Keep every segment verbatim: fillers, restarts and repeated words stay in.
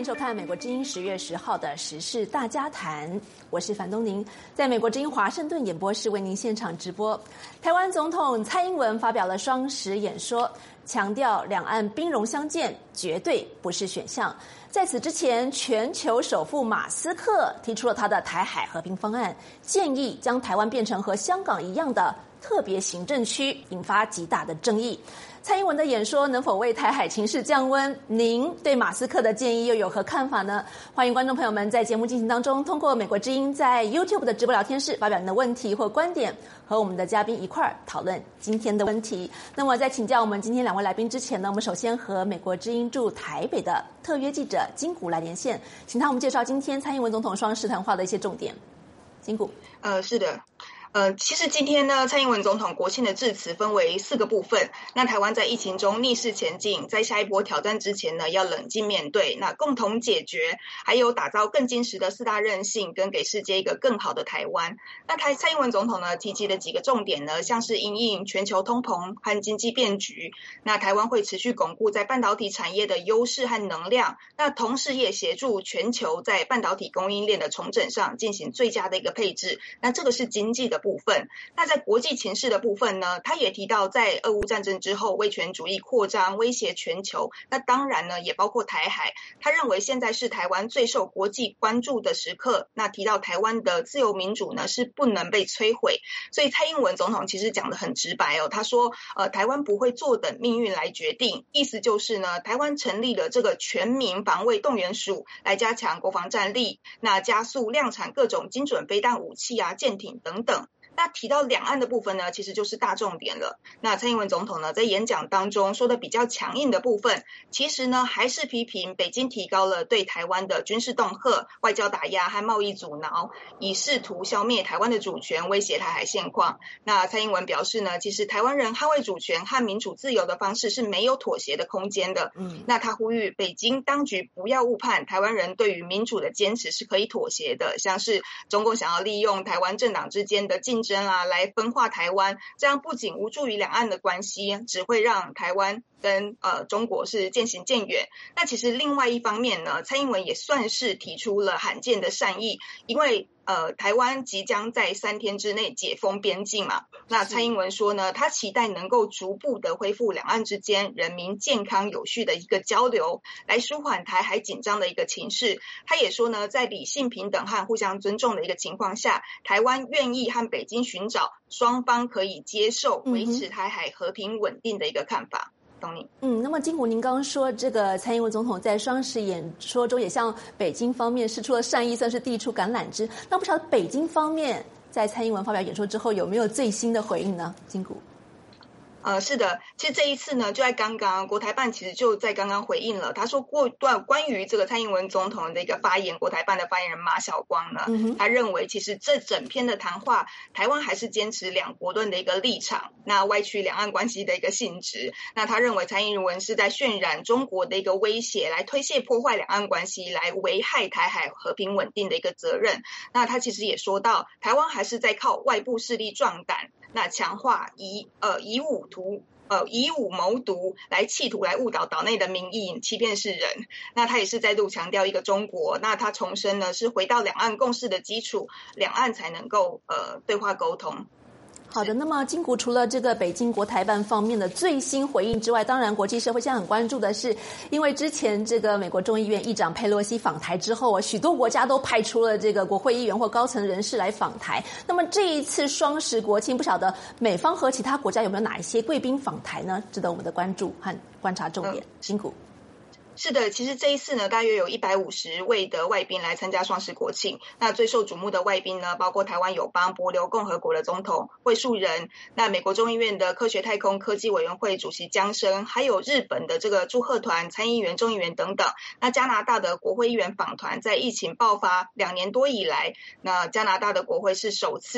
迎收看美国之音十月十号的时事大家谈，我是樊东宁，在美国之音华盛顿演播室为您现场直播。台湾总统蔡英文发表了双十演说，强调两岸兵戎相见绝对不是选项。在此之前，全球首富马斯克提出了他的台海和平方案，建议将台湾变成和香港一样的特别行政区，引发极大的争议。蔡英文的演说能否为台海情势降温？您对马斯克的建议又有何看法呢？欢迎观众朋友们在节目进行当中，通过美国之音在 YouTube 的直播聊天室发表您的问题或观点，和我们的嘉宾一块儿讨论今天的问题。那么在请教我们今天两位来宾之前呢，我们首先和美国之音驻台北的特约记者金谷来连线，请他我们介绍今天蔡英文总统双十谈话的一些重点。金谷。 呃，是的。呃，其实今天呢，蔡英文总统国庆的致辞分为四个部分。那台湾在疫情中逆势前进，在下一波挑战之前呢，要冷静面对，那共同解决，还有打造更坚实的四大韧性，跟给世界一个更好的台湾。那台蔡英文总统呢提及的几个重点呢，像是因应全球通膨和经济变局，那台湾会持续巩固在半导体产业的优势和能量，那同时也协助全球在半导体供应链的重整上进行最佳的一个配置。那这个是经济的部分。那在国际情势的部分呢，他也提到在俄乌战争之后，威权主义扩张威胁全球，那当然呢也包括台海。他认为现在是台湾最受国际关注的时刻，那提到台湾的自由民主呢是不能被摧毁。所以蔡英文总统其实讲得很直白哦，他说呃台湾不会坐等命运来决定，意思就是呢台湾成立了这个全民防卫动员署，来加强国防战力，那加速量产各种精准飞弹武器啊、舰艇等等。那提到两岸的部分呢，其实就是大重点了。那蔡英文总统呢，在演讲当中说的比较强硬的部分，其实呢还是批评北京提高了对台湾的军事恫吓、外交打压和贸易阻挠，以试图消灭台湾的主权，威胁台海现况。那蔡英文表示呢，其实台湾人捍卫主权和民主自由的方式是没有妥协的空间的。嗯，那他呼吁北京当局不要误判台湾人对于民主的坚持是可以妥协的，像是中共想要利用台湾政党之间的竞争啊，来分化台湾，这样不仅无助于两岸的关系，只会让台湾跟呃中国是渐行渐远。那其实另外一方面呢，蔡英文也算是提出了罕见的善意，因为呃台湾即将在三天之内解封边境嘛。那蔡英文说呢，他期待能够逐步的恢复两岸之间人民健康有序的一个交流，来舒缓台海紧张的一个情势。他也说呢，在理性平等和互相尊重的一个情况下，台湾愿意和北京寻找双方可以接受、维持台海和平稳定的一个看法。 嗯，那么金谷，您刚刚说这个蔡英文总统在双十演说中也向北京方面释出了善意，算是递出橄榄枝。那不晓得北京方面在蔡英文发表演说之后有没有最新的回应呢？金谷。 呃，是的，其实这一次呢，就在刚刚，国台办其实就在刚刚回应了，他说过段关于这个蔡英文总统的一个发言，国台办的发言人马晓光呢，嗯、他认为其实这整篇的谈话，台湾还是坚持两国论的一个立场，那歪曲两岸关系的一个性质。那他认为蔡英文是在渲染中国的一个威胁，来推卸破坏两岸关系，来危害台海和平稳定的一个责任。那他其实也说到，台湾还是在靠外部势力壮胆。那强化以呃以武图呃以武谋独，来企图来误导岛内的民意，欺骗世人。那他也是再度强调一个中国，那他重申呢是回到两岸共识的基础，两岸才能够呃对话沟通。 好的，那么金谷除了这个北京国台办方面的最新回应之外，当然国际社会现在很关注的是，因为之前这个美国众议院议长佩洛西访台之后啊，许多国家都派出了这个国会议员或高层人士来访台。那么这一次双十国庆，不晓得美方和其他国家有没有哪一些贵宾访台呢？值得我们的关注和观察重点。金谷。 是的，其实这一次呢，大约有一百五十位的外宾来参加双十国庆。那最受瞩目的外宾呢，包括台湾友邦帛琉共和国的总统惠恕仁，那美国众议院的科学太空科技委员会主席江生，还有日本的这个祝贺团参议员、众议员等等。那加拿大的国会议员访团，在疫情爆发两年多以来，那加拿大的国会是首次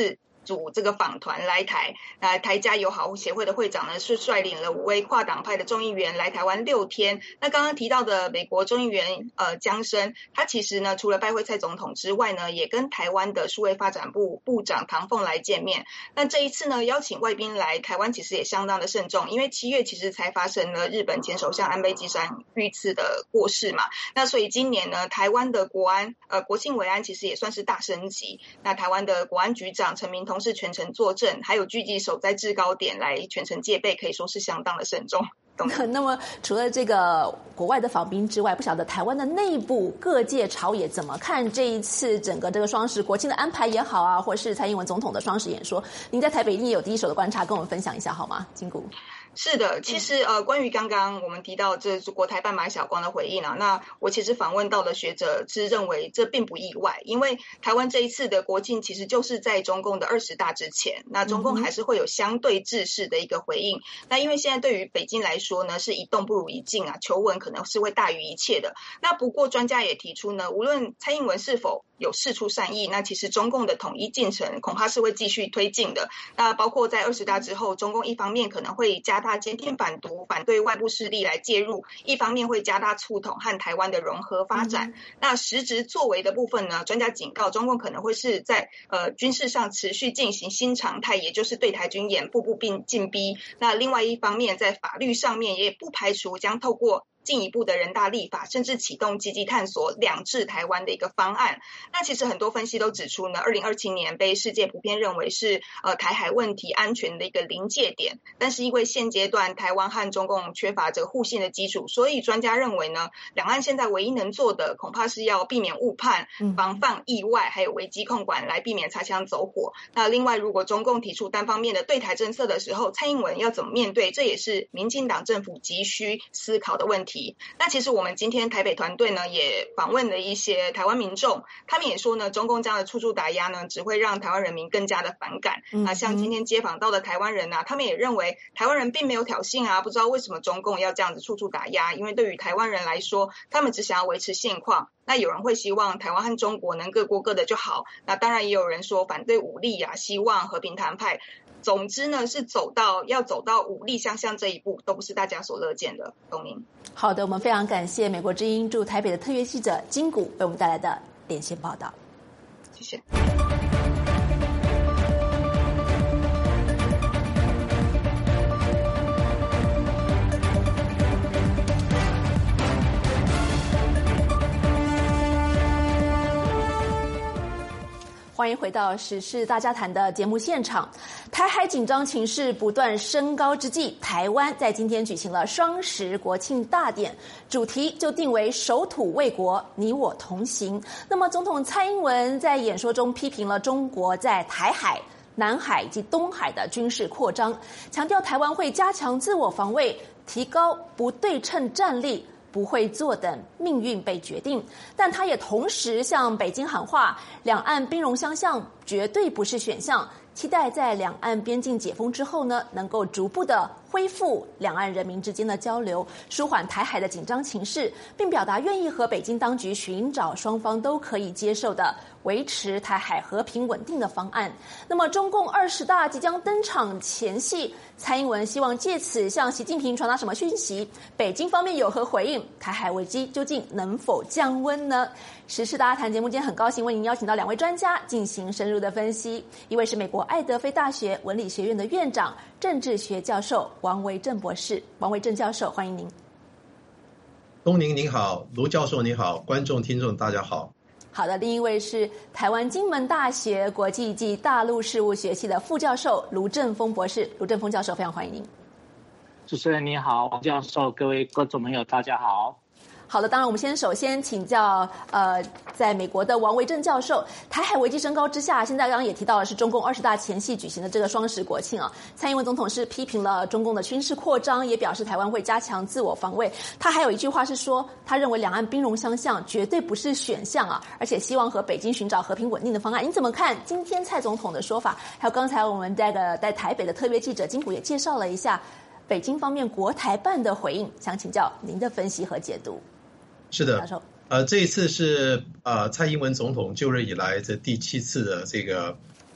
组这个访团来台，那台加友好协会的会长呢是率领了五位跨党派的众议员来台湾六天。那刚刚提到的美国众议员呃江生，他其实呢除了拜会蔡总统之外呢，也跟台湾的数位发展部部长唐凤来见面。那这一次呢邀请外宾来台湾其实也相当的慎重，因为七月其实才发生了日本前首相安倍晋三遇刺的过世嘛，那所以今年呢台湾的国安呃国庆维安其实也算是大升级。那台湾的国安局长陈明通是全程坐镇，还有聚集守在制高点来全程戒备，可以说是相当的慎重。 那么除了这个国外的访宾之外，不晓得台湾的内部各界朝野怎么看这一次整个这个双十国庆的安排也好啊，或是蔡英文总统的双十演说，您在台北一定有第一手的观察，跟我们分享一下好吗？金谷。 是的，其实呃，关于刚刚我们提到这国台办马晓光的回应啊，那我其实访问到的学者是认为这并不意外，因为台湾这一次的国庆其实就是在中共的二十大之前，那中共还是会有相对制式的一个回应。嗯、那因为现在对于北京来说呢，是一动不如一静啊，求稳可能是会大于一切的。那不过专家也提出呢，无论蔡英文是否有释出善意，那其实中共的统一进程恐怕是会继续推进的。那包括在二十大之后，中共一方面可能会加大监听反毒，反对外部势力来介入，一方面会加大促统和台湾的融合发展。嗯、那实质作为的部分呢，专家警告中共可能会是在呃军事上持续进行新常态，也就是对台军演步步并进逼。那另外一方面，在法律上面也不排除将透过进一步的人大立法，甚至启动积极探索两制台湾的一个方案。那其实很多分析都指出呢，二零二七年被世界普遍认为是呃台海问题安全的一个临界点，但是因为现阶段台湾和中共缺乏这个互信的基础，所以专家认为呢，两岸现在唯一能做的恐怕是要避免误判、防范意外，还有危机控管，来避免擦枪走火。那另外，如果中共提出单方面的对台政策的时候，蔡英文要怎么面对，这也是民进党政府急需思考的问题。那其实我们今天台北团队呢也访问了一些台湾民众，他们也说呢，中共这样的处处打压呢，只会让台湾人民更加的反感。嗯、那像今天接访到的台湾人啊，他们也认为台湾人并没有挑衅啊，不知道为什么中共要这样子处处打压，因为对于台湾人来说，他们只想要维持现况。那有人会希望台湾和中国能各过各的就好，那当然也有人说反对武力啊，希望和平谈判。总之呢，是走到要走到武力相向这一步，都不是大家所乐见的。董宁， 好的，我们非常感谢美国之音驻台北的特约记者金谷为我们带来的连线报道。 谢谢。 欢迎回到时事大家谈的节目现场。台海紧张情势不断升高之际，台湾在今天举行了双十国庆大典，主题就定为守土卫国，你我同行。那么总统蔡英文在演说中批评了中国在台海、南海以及东海的军事扩张，强调台湾会加强自我防卫，提高不对称战力，不会坐等命运被决定。但他也同时向北京喊话，两岸兵戎相向绝对不是选项，期待在两岸边境解封之后呢，能够逐步的恢复两岸人民之间的交流，舒缓台海的紧张情势，并表达愿意和北京当局寻找双方都可以接受的维持台海和平稳定的方案。那么中共二十大即将登场前夕，蔡英文希望借此向习近平传达什么讯息？北京方面有何回应？台海危机究竟能否降温呢？时事大家谈节目今天很高兴为您邀请到两位专家进行深入的分析，一位是美国爱德菲大学文理学院的院长、政治学教授王维正博士。王维正教授，欢迎您。 东宁您好，卢教授您好，观众听众大家好。 好的，另一位是台湾金门大学国际及大陆事务学系的副教授卢正峰博士。卢正峰教授，非常欢迎您。 主持人你好，王教授，各位观众朋友大家好。 好的，当然我们先首先请教呃，在美国的王维正教授，台海危机升高之下，现在刚刚也提到的是中共二十大前夕举行的这个双十国庆啊，蔡英文总统是批评了中共的军事扩张，也表示台湾会加强自我防卫。他还有一句话是说，他认为两岸兵戎相向绝对不是选项啊，而且希望和北京寻找和平稳定的方案。你怎么看今天蔡总统的说法？还有刚才我们这个在台北的特约记者金谷也介绍了一下北京方面国台办的回应，想请教您的分析和解读。 是的，呃，这一次是呃蔡英文总统就任以来这第七次的这个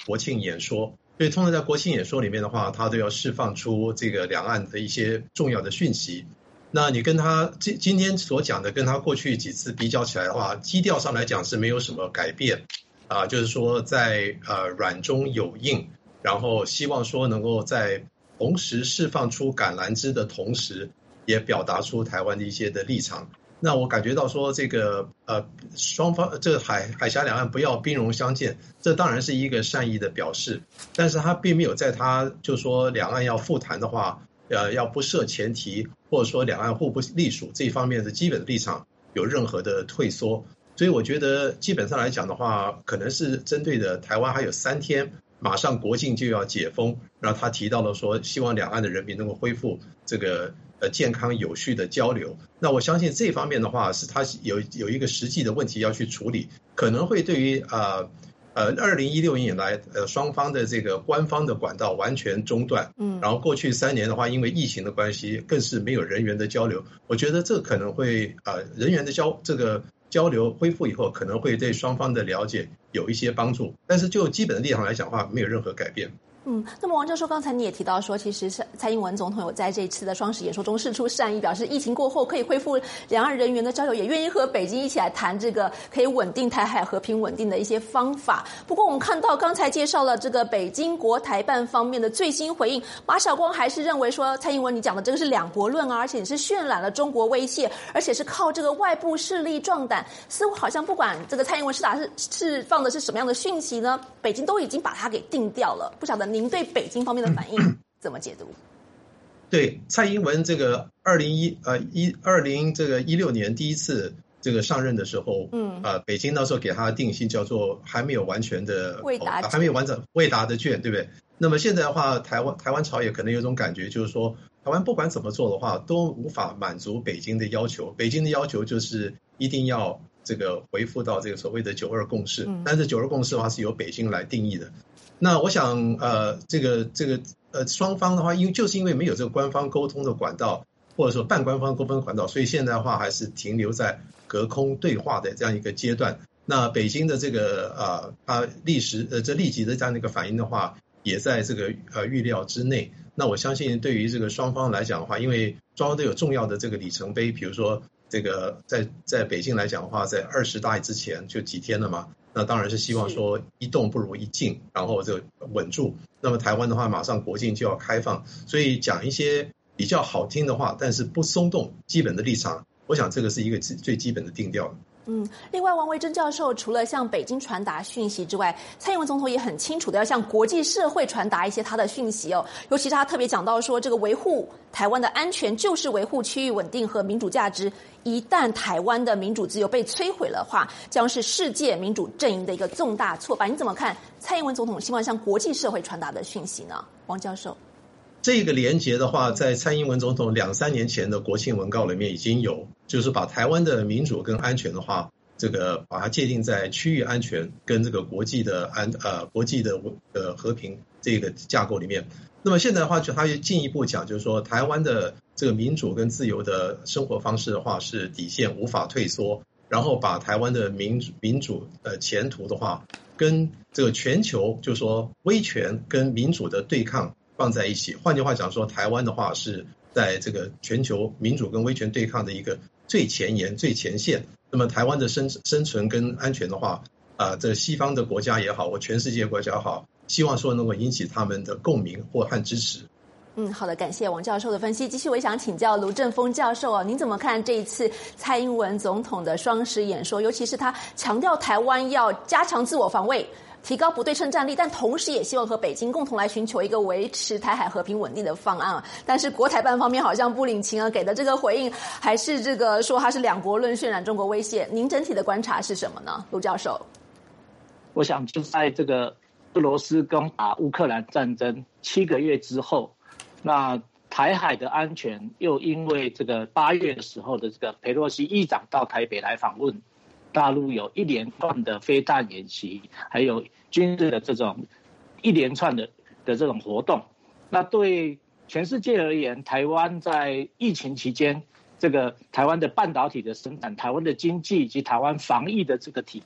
国庆演说，所以通常在国庆演说里面的话，他都要释放出这个两岸的一些重要的讯息。那你跟他今今天所讲的，跟他过去几次比较起来的话，基调上来讲是没有什么改变啊、呃，就是说在呃软中有硬，然后希望说能够在同时释放出橄榄枝的同时，也表达出台湾的一些的立场。那我感觉到说这个呃双方这个海海峡两岸不要兵戎相见，这当然是一个善意的表示，但是他并没有在他就说两岸要复谈的话。呃，要不设前提，或者说两岸互不隶属这一方面的基本的立场有任何的退缩，所以我觉得基本上来讲的话，可能是针对的台湾还有三天，马上国境就要解封，然后他提到了说，希望两岸的人民能够恢复这个呃健康有序的交流。那我相信这方面的话，是他有有一个实际的问题要去处理，可能会对于呃。呃，二零一六年以来，呃，双方的这个官方的管道完全中断，嗯，然后过去三年的话，因为疫情的关系，更是没有人员的交流。我觉得这可能会，呃，人员的交这个交流恢复以后，可能会对双方的了解有一些帮助，但是就基本的立场来讲的话，没有任何改变。 嗯，那么王教授，刚才你也提到说，其实蔡英文总统有在这一次的双十演说中释出善意，表示疫情过后可以恢复两岸人员的交流，也愿意和北京一起来谈这个可以稳定台海和平稳定的一些方法。不过我们看到刚才介绍了这个北京国台办方面的最新回应，马晓光还是认为说，蔡英文你讲的这个是两国论啊，而且你是渲染了中国威胁，而且是靠这个外部势力壮胆，似乎好像不管这个蔡英文是打是释放的是什么样的讯息呢，北京都已经把它给定掉了。不晓得您对北京方面的反应怎么解读？ 对蔡英文这个二零一呃一二零这个一六年第一次这个上任的时候，嗯，呃，北京那时候给他的定性叫做还没有完全的未达、 哦、还没有完整未达的卷，对不对？那么现在的话，台湾台湾朝野可能有种感觉，就是说台湾不管怎么做的话，都无法满足北京的要求。北京的要求就是一定要这个回复到这个所谓的九二共识，嗯、但是九二共识的话是由北京来定义的。那我想，呃，这个这个呃，双方的话，因为就是因为没有这个官方沟通的管道，或者说半官方沟通管道，所以现在的话还是停留在隔空对话的这样一个阶段。那北京的这个呃，它历时呃这立即的这样的一个反应的话，也在这个呃预料之内。那我相信，对于这个双方来讲的话，因为双方都有重要的这个里程碑，比如说这个在在北京来讲的话，在二十大之前就几天了嘛。那当然是希望说一动不如一静，然后就稳住。那么台湾的话，马上国境就要开放，所以讲一些比较好听的话，但是不松动基本的立场，我想这个是一个最基本的定调。 嗯，另外王维珍教授除了向北京传达讯息之外，蔡英文总统也很清楚的要向国际社会传达一些他的讯息哦。尤其是他特别讲到说，这个维护台湾的安全就是维护区域稳定和民主价值。一旦台湾的民主自由被摧毁的话，将是世界民主阵营的一个重大挫败。你怎么看蔡英文总统希望向国际社会传达的讯息呢？王教授。 这个连结的话，在蔡英文总统两三年前的国庆文告里面已经有，就是把台湾的民主跟安全的话，这个把它界定在区域安全跟这个国际的安呃国际的呃和平这个架构里面。那么现在的话，就他进一步讲，就是说台湾的这个民主跟自由的生活方式的话是底线，无法退缩。然后把台湾的民主民主呃前途的话，跟这个全球就是说威权跟民主的对抗放在一起。换句话讲说，台湾的话是在这个全球民主跟威权对抗的一个最前沿、最前线。那么台湾的生生存跟安全的话，啊、呃，这西方的国家也好，或全世界国家也好，希望说能够引起他们的共鸣或和支持。 嗯，好的，感谢王教授的分析。继续，我也想请教卢正峰教授啊，您怎么看这一次蔡英文总统的双十演说？尤其是他强调台湾要加强自我防卫，提高不对称战力，但同时也希望和北京共同来寻求一个维持台海和平稳定的方案啊。但是国台办方面好像不领情啊，给的这个回应还是这个说它是两国论，渲染中国威胁。您整体的观察是什么呢，卢教授？ 我想就在这个俄罗斯攻打乌克兰战争七个月之后，那台海的安全又因为这个八月的时候的这个裴洛西议长到台北来访问，大陆有一连串的飞弹演习，还有军事的这种一连串的的这种活动。那对全世界而言，台湾在疫情期间，这个台湾的半导体的生产、台湾的经济以及台湾防疫的这个体制，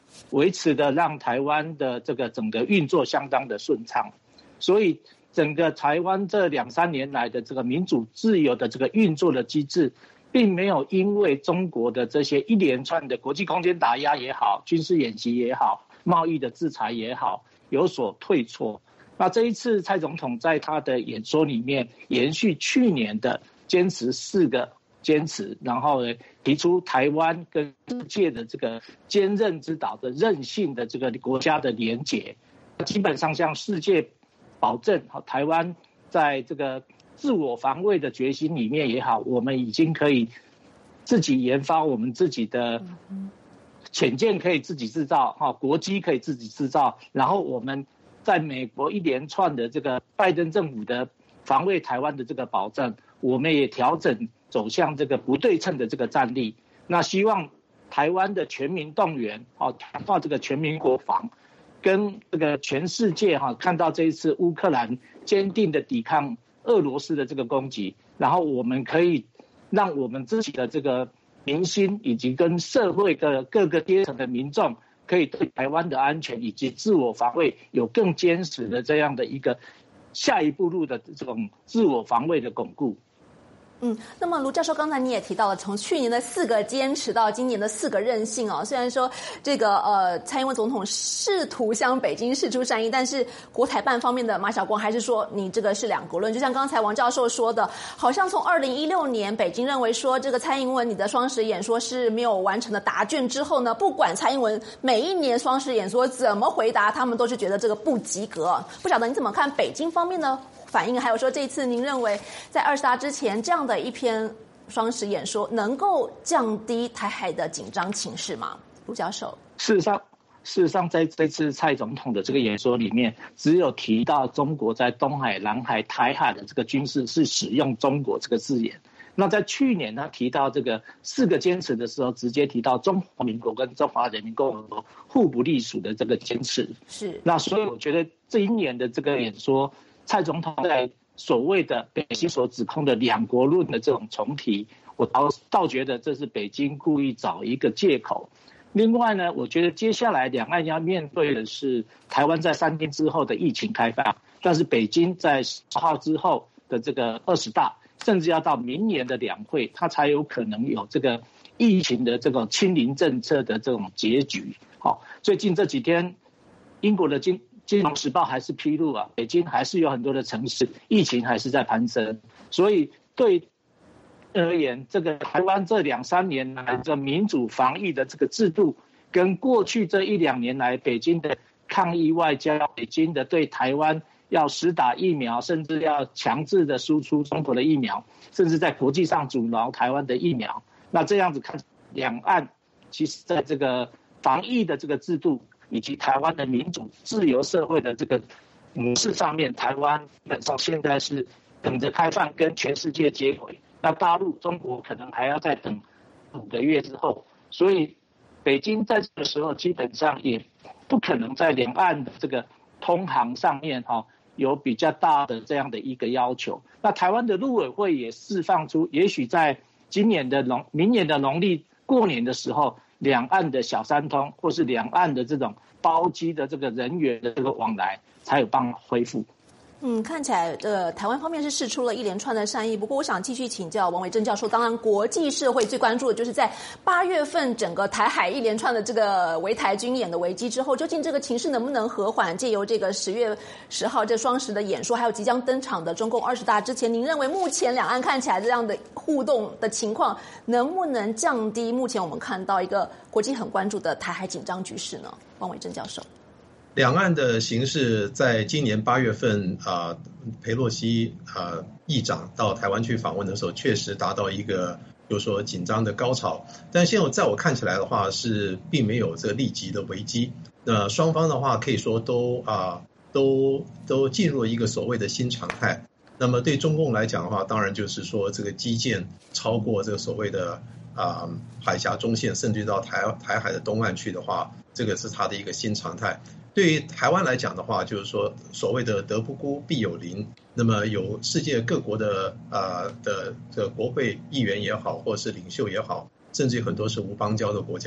维持的让台湾的这个整个运作相当的顺畅，所以整个台湾这两三年来的这个民主自由的这个运作的机制，并没有因为中国的这些一连串的国际空间打压也好，军事演习也好，贸易的制裁也好，有所退挫。那这一次蔡总统在他的演说里面延续去年的坚持四个坚持，然后呢提出台湾跟世界的这个坚韧之岛的韧性的这个国家的连结，基本上向世界保证台湾在这个自我防卫的决心里面也好，我们已经可以自己研发我们自己的潜舰可以自己制造，国机可以自己制造，然后我们在美国一连串的这个拜登政府的防卫台湾的这个保障，我们也调整走向这个不对称的这个战力。那希望台湾的全民动员，强化这个全民国防，跟这个全世界看到这一次乌克兰坚定的抵抗俄罗斯的这个攻击，然后我们可以让我们自己的这个民心以及跟社会的各个阶层的民众，可以对台湾的安全以及自我防卫有更坚实的这样的一个下一步路的这种自我防卫的巩固。 嗯，那么卢教授刚才你也提到了，从去年的四个坚持到今年的四个韧性哦。虽然说这个呃蔡英文总统试图向北京释出善意，但是国台办方面的马晓光还是说你这个是两国论。就像刚才王教授说的，好像从二零一六年北京认为说这个蔡英文你的双十演说是没有完成的答卷之后呢，不管蔡英文每一年双十演说怎么回答，他们都是觉得这个不及格。不晓得你怎么看北京方面呢？反应，还有说这一次您认为在二十大之前这样的一篇双十演说能够降低台海的紧张情势吗？卢教授， 事实上，事实上在这次蔡总统的这个演说里面，只有提到中国在东海、南海、台海的这个军事是使用中国这个字眼。那在去年他提到这个四个坚持的时候，直接提到中华民国跟中华人民共和国互不隶属的这个坚持。 是。那所以我觉得这一年的这个演说，蔡总统在所谓的北京所指控的两国论的这种重提，我倒倒觉得这是北京故意找一个借口。另外呢，我觉得接下来两岸要面对的是台湾在三天之后的疫情开放，但是北京在十号之后的这个二十大，甚至要到明年的两会，它才有可能有这个疫情的这种清零政策的这种结局。好，最近这几天，英国的经金融时报还是披露啊，北京还是有很多的城市疫情还是在攀升，所以对而言，这个台湾这两三年来这民主防疫的这个制度，跟过去这一两年来北京的抗疫外交，北京的对台湾要施打疫苗，甚至要强制的输出中国的疫苗，甚至在国际上阻挠台湾的疫苗，那这样子看，两岸其实在这个防疫的这个制度，以及台湾的民主自由社会的这个模式上面，台湾基本上现在是等着开放跟全世界接轨，那大陆中国可能还要再等五个月之后，所以北京在这个时候基本上也不可能在两岸的这个通航上面哈有比较大的这样的一个要求。那台湾的陆委会也释放出，也许在今年的农明年的农历过年的时候，两岸的小三通或是两岸的这种包机的这个人员的这个往来才有办法恢复。 嗯，看起来呃，台湾方面是释出了一连串的善意。不过，我想继续请教王维正教授。当然，国际社会最关注的就是在八月份整个台海一连串的这个围台军演的危机之后，究竟这个情势能不能和缓？借由这个十月十号这双十的演说，还有即将登场的中共二十大之前，您认为目前两岸看起来这样的互动的情况，能不能降低目前我们看到一个国际很关注的台海紧张局势呢？王维正教授。 两岸的形势在今年八月份啊、呃，裴洛西啊、呃、议长到台湾去访问的时候，确实达到一个就是说紧张的高潮。但现在在我看起来的话，是并没有这个立即的危机。那双方的话可以说都啊、呃、都都进入了一个所谓的新常态。那么对中共来讲的话，当然就是说这个基建超过这个所谓的啊、呃、海峡中线，甚至到台台海的东岸去的话，这个是它的一个新常态。对于台湾来讲的话，就是说所谓的德不孤必有邻，那么有世界各国的呃的的国会议员也好，或者是领袖也好，甚至很多是无邦交的国家，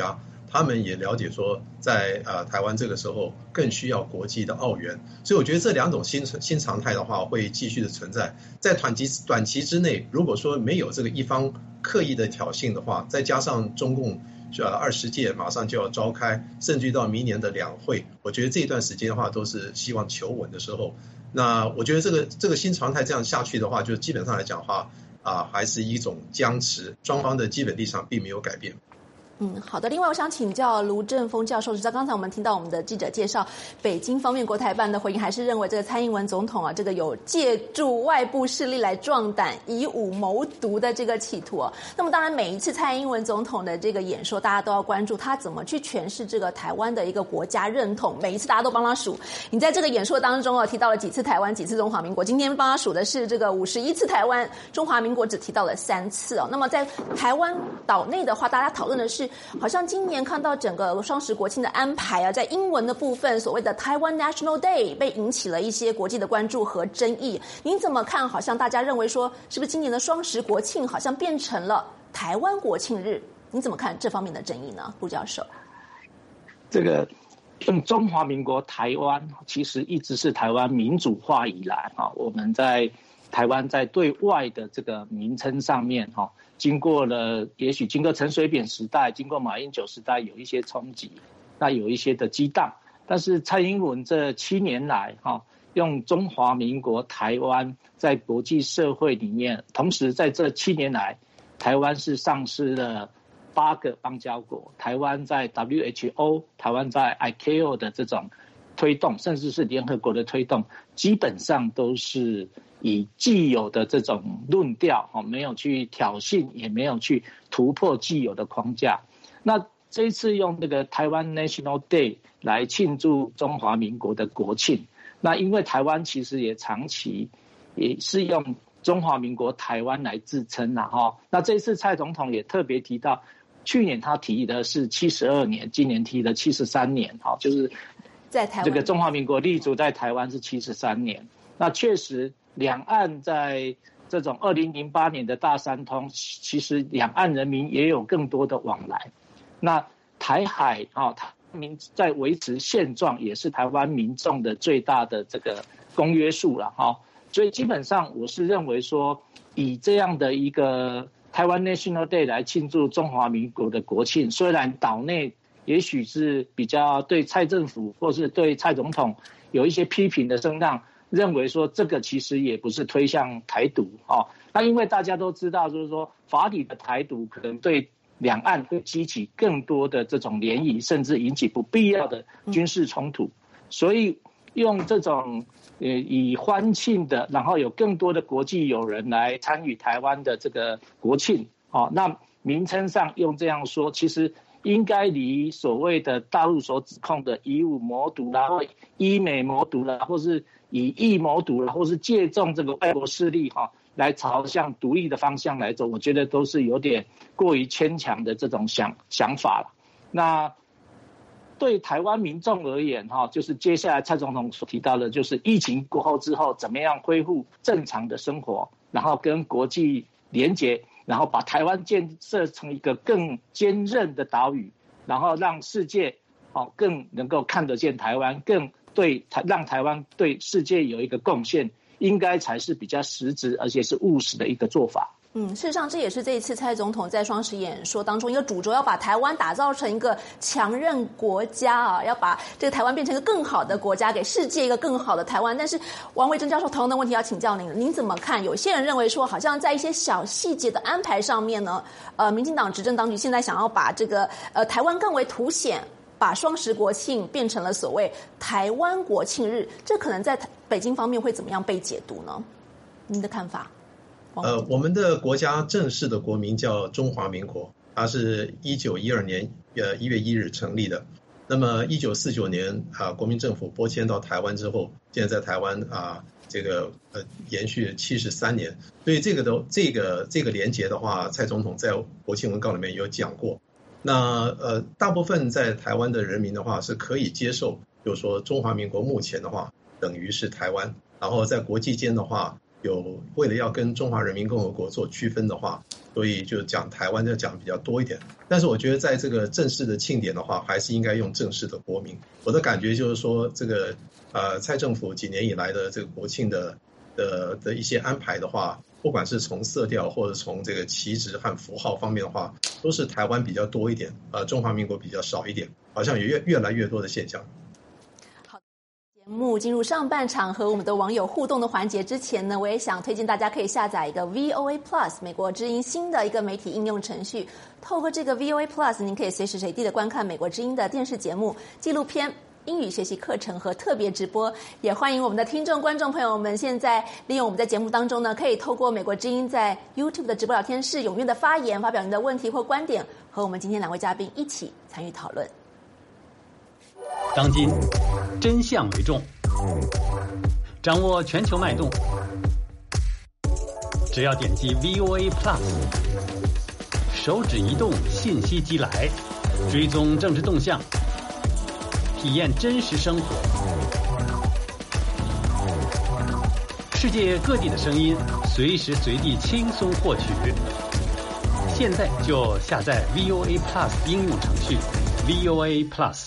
他们也了解说在呃台湾这个时候更需要国际的澳元，所以我觉得这两种新新常态的话会继续的存在。在短期短期之内，如果说没有这个一方刻意的挑衅的话，再加上中共呃二十届马上就要召开，甚至于到明年的两会，我觉得这段时间的话都是希望求稳的时候。那我觉得这个这个新常态这样下去的话，就基本上来讲的话啊，还是一种僵持，双方的基本立场并没有改变。 嗯，好的。另外，我想请教卢正峰教授，是在刚才我们听到我们的记者介绍，北京方面国台办的回应还是认为这个蔡英文总统啊，这个有借助外部势力来壮胆、以武谋独的这个企图啊。那么，当然每一次蔡英文总统的这个演说，大家都要关注他怎么去诠释这个台湾的一个国家认同。每一次大家都帮他数，你在这个演说当中啊提到了几次台湾，几次中华民国。今天帮他数的是这个五十一次台湾，中华民国只提到了三次哦。那么在台湾岛内的话，大家讨论的是。好像今年看到整个双十国庆的安排啊，在英文的部分，所谓的台湾 National Day 被引起了一些国际的关注和争议。您怎么看？好像大家认为说，是不是今年的双十国庆好像变成了台湾国庆日？你怎么看这方面的争议呢，陆教授？ 这个用中华民国台湾，其实一直是台湾民主化以来啊，我们在台湾在对外的这个名称上面哈。经过了，也许经过陈水扁时代，经过马英九时代有一些冲击，那有一些的激荡。但是蔡英文这七年来，哈，用中华民国台湾在国际社会里面，同时在这七年来，台湾是丧失了八个邦交国，台湾在 W H O、台湾在 I C A O 的这种推动，甚至是联合国的推动，基本上都是。以既有的这种论调，没有去挑衅，也没有去突破既有的框架。那这一次用这个台湾 National Day 来庆祝中华民国的国庆，那因为台湾其实也长期也是用中华民国台湾来自称啦哈。那这一次蔡总统也特别提到，去年他提的是七十二年，今年提的七十三年，哈，就是在台湾这个中华民国立足在台湾是七十三年。那确实。两岸在这种二零零八年的大三通，其实两岸人民也有更多的往来。那台海啊，台民在维持现状，也是台湾民众的最大的这个公约数了哈。所以基本上我是认为说，以这样的一个台湾 National Day 来庆祝中华民国的国庆，虽然岛内也许是比较对蔡政府或是对蔡总统有一些批评的声浪。认为说这个其实也不是推向台独哦，那因为大家都知道，就是说法理的台独可能对两岸会激起更多的这种涟漪，甚至引起不必要的军事冲突，所以用这种呃以欢庆的，然后有更多的国际友人来参与台湾的这个国庆哦，那名称上用这样说，其实。应该离所谓的大陆所指控的以武谋独啦，或以美谋独啦，或是以义谋独啦，或是借重这个外国势力哈，来朝向独立的方向来走，我觉得都是有点过于牵强的这种想想法了。那对台湾民众而言哈，就是接下来蔡总统所提到的，就是疫情过后之后，怎么样恢复正常的生活，然后跟国际连结。然后把台湾建设成一个更坚韧的岛屿，然后让世界哦更能够看得见台湾，更对让台湾对世界有一个贡献，应该才是比较实质而且是务实的一个做法。 嗯，事实上这也是这一次蔡总统在双十演说当中一个主轴，要把台湾打造成一个强韧国家啊，要把这个台湾变成一个更好的国家，给世界一个更好的台湾。但是王维珍教授同样的问题要请教您，您怎么看？有些人认为说，好像在一些小细节的安排上面呢，呃，民进党执政当局现在想要把这个呃台湾更为凸显，把双十国庆变成了所谓台湾国庆日，这可能在北京方面会怎么样被解读呢？您的看法？ 呃，我们的国家正式的国名叫中华民国，它是一九一二年呃一月一日成立的。那么一九四九年啊，国民政府拨迁到台湾之后，现在在台湾啊这个呃延续七十三年，所以这个的这个这个连结的话，蔡总统在国庆文告里面有讲过。那呃大部分在台湾的人民的话是可以接受，就是说中华民国目前的话等于是台湾，然后在国际间的话。 有为了要跟中华人民共和国做区分的话，所以就讲台湾就讲比较多一点。但是我觉得在这个正式的庆典的话，还是应该用正式的国名。我的感觉就是说，这个呃蔡政府几年以来的这个国庆的的的一些安排的话，不管是从色调或者从这个旗帜和符号方面的话，都是台湾比较多一点，呃，中华民国比较少一点，好像有越越来越多的现象。 节目进入上半场和我们的网友互动的环节之前呢，我也想推荐大家可以下载一个 V O A Plus 美国之音新的一个媒体应用程序。透过这个 V O A Plus， 您可以随时随地的观看美国之音的电视节目、纪录片、英语学习课程和特别直播。也欢迎我们的听众观众朋友们现在利用我们在节目当中呢，可以透过美国之音在 YouTube 的直播聊天室踊跃的发言，发表您的问题或观点，和我们今天两位嘉宾一起参与讨论。 当今真相为重，掌握全球脉动，只要点击 V O A Plus， 手指移动，信息即来，追踪政治动向，体验真实生活，世界各地的声音，随时随地轻松获取。现在就下载 V O A Plus 应用程序 V O A Plus。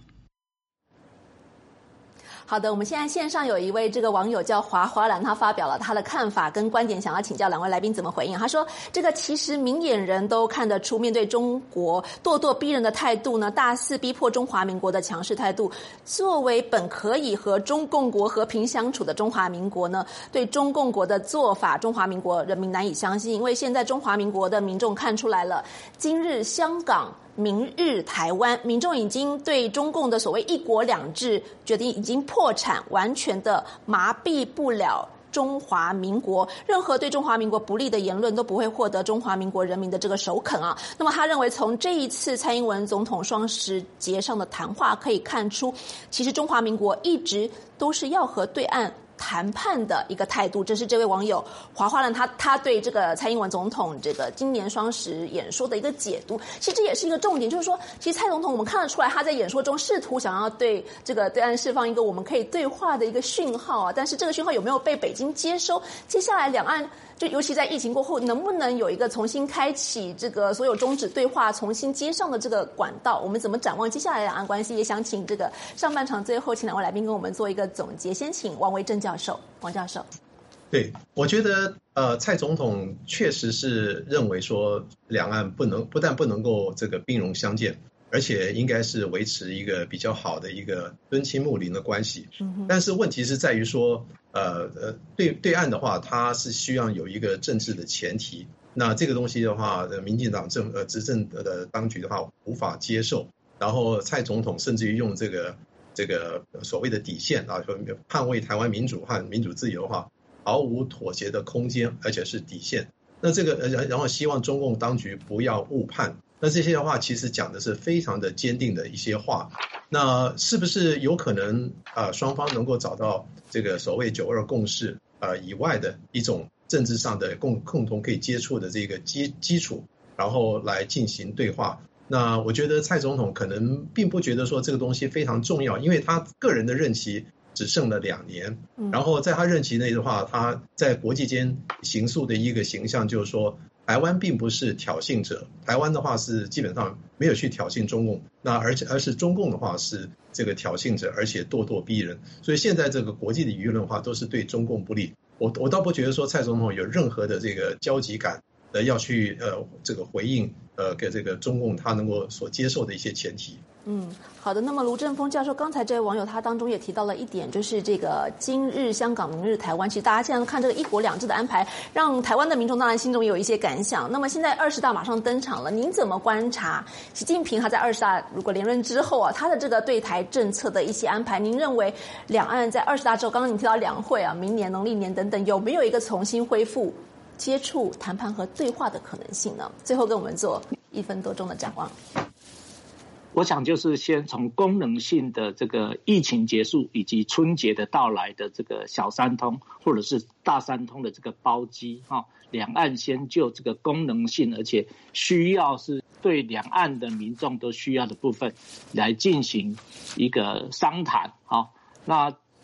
好的，我们现在线上有一位这个网友叫华华兰，他发表了他的看法跟观点，想要请教两位来宾怎么回应。他说，这个其实明眼人都看得出，面对中国咄咄逼人的态度呢，大肆逼迫中华民国的强势态度，作为本可以和中共国和平相处的中华民国呢，对中共国的做法，中华民国人民难以相信，因为现在中华民国的民众看出来了，今日香港，明日台湾，民众已经对中共的所谓一国两制决定已经破产，完全的麻痹不了中华民国，任何对中华民国不利的言论都不会获得中华民国人民的这个首肯啊。那么他认为从这一次蔡英文总统双十节上的谈话可以看出，其实中华民国一直都是要和对岸谈判的一个态度。这是这位网友华华兰他他对这个蔡英文总统这个今年双十演说的一个解读。其实这也是一个重点，就是说其实蔡总统我们看得出来他在演说中试图想要对这个对岸释放一个我们可以对话的一个讯号啊，但是这个讯号有没有被北京接收？接下来两岸就尤其在疫情过后，能不能有一个重新开启这个所有终止对话、重新接上的这个管道？我们怎么展望接下来两岸关系？也想请这个上半场最后请两位来宾跟我们做一个总结。先请王维正教授，王教授。 对，我觉得呃，蔡总统确实是认为说，两岸不能不但不能够这个兵戎相见，而且应该是维持一个比较好的一个敦亲睦邻的关系。嗯、但是问题是在于说，呃呃，对对岸的话，它是需要有一个政治的前提。那这个东西的话，民进党政呃执政的当局的话无法接受。然后蔡总统甚至于用这个这个所谓的底线啊，捍卫台湾民主和民主自由的话，毫无妥协的空间，而且是底线。那这个然后希望中共当局不要误判。那这些的话其实讲的是非常的坚定的一些话。那是不是有可能啊、呃、双方能够找到这个所谓九二共识呃以外的一种政治上的共共同可以接触的这个基基础，然后来进行对话？那我觉得蔡总统可能并不觉得说这个东西非常重要，因为他个人的任期只剩了两年，然后在他任期内的话，他在国际间形塑的一个形象就是说，台湾并不是挑衅者，台湾的话是基本上没有去挑衅中共，那而且而是中共的话是这个挑衅者，而且咄咄逼人，所以现在这个国际的舆论的话都是对中共不利。我我倒不觉得说蔡总统有任何的这个焦急感，呃，要去呃这个回应呃给这个中共他能够所接受的一些前提。 嗯，好的。那么卢正峰教授，刚才这位网友他当中也提到了一点，就是这个今日香港，明日台湾。其实大家现在看这个一国两制的安排，让台湾的民众当然心中也有一些感想。那么现在二十大马上登场了，您怎么观察习近平他在二十大如果连任之后啊，他的这个对台政策的一些安排？您认为两岸在二十大之后，刚刚你提到两会啊，明年农历年等等，有没有一个重新恢复接触、谈判和对话的可能性呢？最后跟我们做一分多钟的展望。 我想就是先从功能性的这个疫情结束以及春节的到来的这个小三通或者是大三通的这个包机哈，两岸先就这个功能性而且需要是对两岸的民众都需要的部分来进行一个商谈。好，那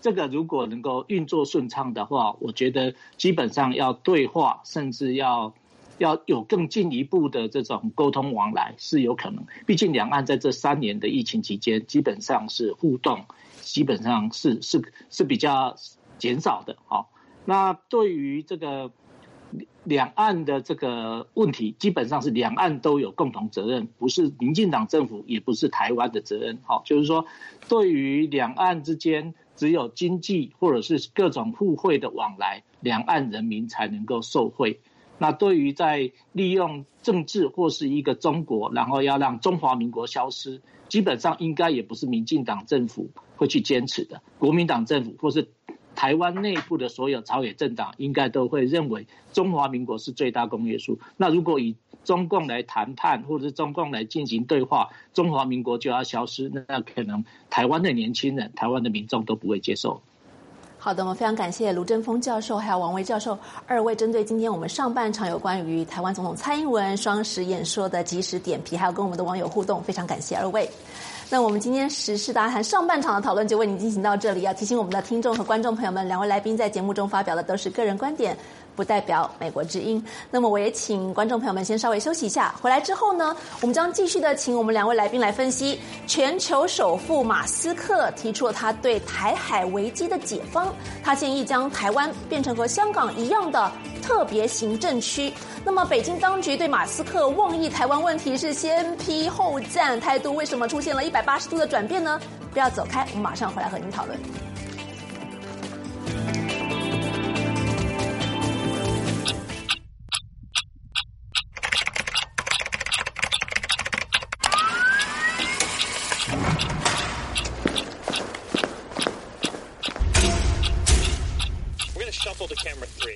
这个如果能够运作顺畅的话，我觉得基本上要对话，甚至要要有更进一步的这种沟通往来是有可能。毕竟两岸在这三年的疫情期间，基本上是互动，基本上是是是比较减少的。好，那对于这个两岸的这个问题，基本上是两岸都有共同责任，不是民进党政府，也不是台湾的责任。好，就是说，对于两岸之间，只有经济或者是各种互惠的往来，两岸人民才能够受惠。那对于在利用政治或是一个中国，然后要让中华民国消失，基本上应该也不是民进党政府会去坚持的，国民党政府或是台湾内部的所有朝野政党应该都会认为中华民国是最大公约数。那如果以中共来谈判或者是中共来进行对话，中华民国就要消失，那可能台湾的年轻人、台湾的民众都不会接受。 好的，我们非常感谢卢正峰教授还有王维教授二位针对今天我们上半场有关于台湾总统蔡英文双十演说的及时点评，还有跟我们的网友互动，非常感谢二位。那我们今天时事大谈上半场的讨论就为您进行到这里，要提醒我们的听众和观众朋友们，两位来宾在节目中发表的都是个人观点，不代表美国之音。那么我也请观众朋友们先稍微休息一下，回来之后呢，我们将继续的请我们两位来宾来分析全球首富马斯克提出了他对台海危机的解方，他建议将台湾变成和香港一样的特别行政区。那么北京当局对马斯克妄议台湾问题是先批后赞，态度为什么出现了一百八十度的转变呢？不要走开，我们马上回来和您讨论。 Shuffle to camera three.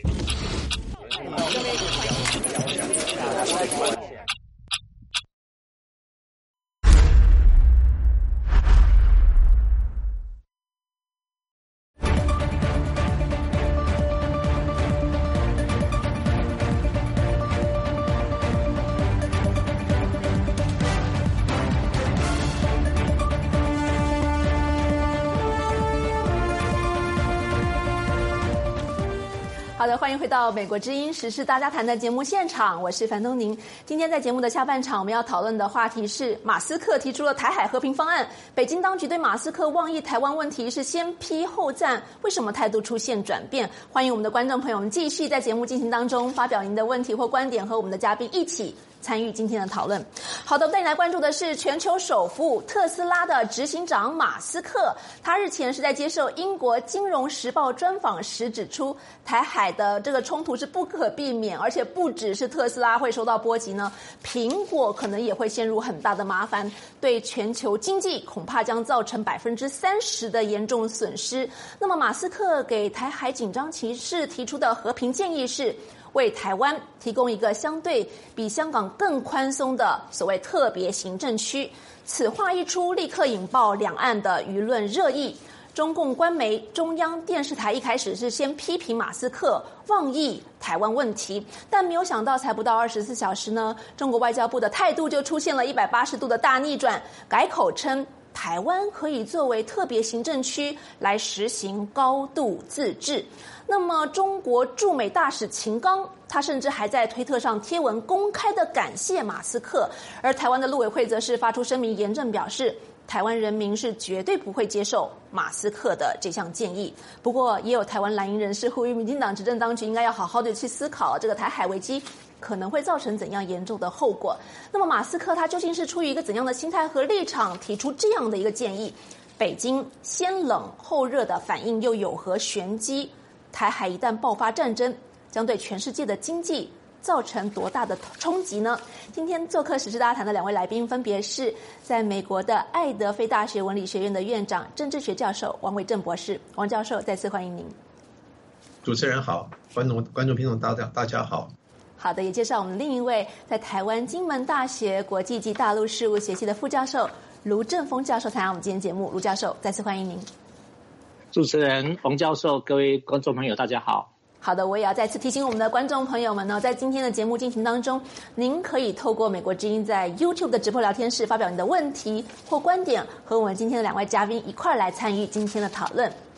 好的，欢迎回到美国之音时事大家谈的节目现场，我是樊东宁。今天在节目的下半场，我们要讨论的话题是马斯克提出了台海和平方案，北京当局对马斯克妄议台湾问题是先批后赞，为什么态度出现转变？欢迎我们的观众朋友们继续在节目进行当中发表您的问题或观点，和我们的嘉宾一起参与今天的讨论。好的，带你来关注的是全球首富特斯拉的执行长马斯克，他日前是在接受英国金融时报专访时指出，台海的这个冲突是不可避免，而且不只是特斯拉会受到波及呢，苹果可能也会陷入很大的麻烦，对全球经济恐怕将造成百分之三十的严重损失。那么马斯克给台海紧张情势提出的和平建议是为台湾提供一个相对比香港更宽松的所谓特别行政区。此话一出，立刻引爆两岸的舆论热议。中共官媒中央电视台一开始是先批评马斯克妄议台湾问题，但没有想到才不到二十四小时呢，中国外交部的态度就出现了一百八十度的大逆转，改口称台湾可以作为特别行政区来实行高度自治。那么中国驻美大使秦刚，他甚至还在推特上贴文公开的感谢马斯克，而台湾的陆委会则是发出声明，严正表示台湾人民是绝对不会接受马斯克的这项建议。不过也有台湾蓝营人士呼吁民进党执政当局应该要好好的去思考这个台海危机可能会造成怎样严重的后果。那么马斯克他究竟是出于一个怎样的心态和立场提出这样的一个建议？北京先冷后热的反应又有何玄机？台海一旦爆发战争，将对全世界的经济造成多大的冲击呢？今天做客时事大家谈的两位来宾分别是在美国的爱德菲大学文理学院的院长、政治学教授王伟正博士。王教授，再次欢迎您。 主持人好，观众观众听众大家大家好。 好的，也介绍我们另一位在台湾金门大学国际及大陆事务学系的副教授卢正峰教授参加我们今天节目。卢教授，再次欢迎您。 主持人王教授，各位观众朋友大家好。 好的，我也要再次提醒我们的观众朋友们呢，在今天的节目进行当中，您可以透过美国之音在 YouTube 的直播聊天室发表你的问题或观点，和我们今天的两位嘉宾一块来参与今天的讨论。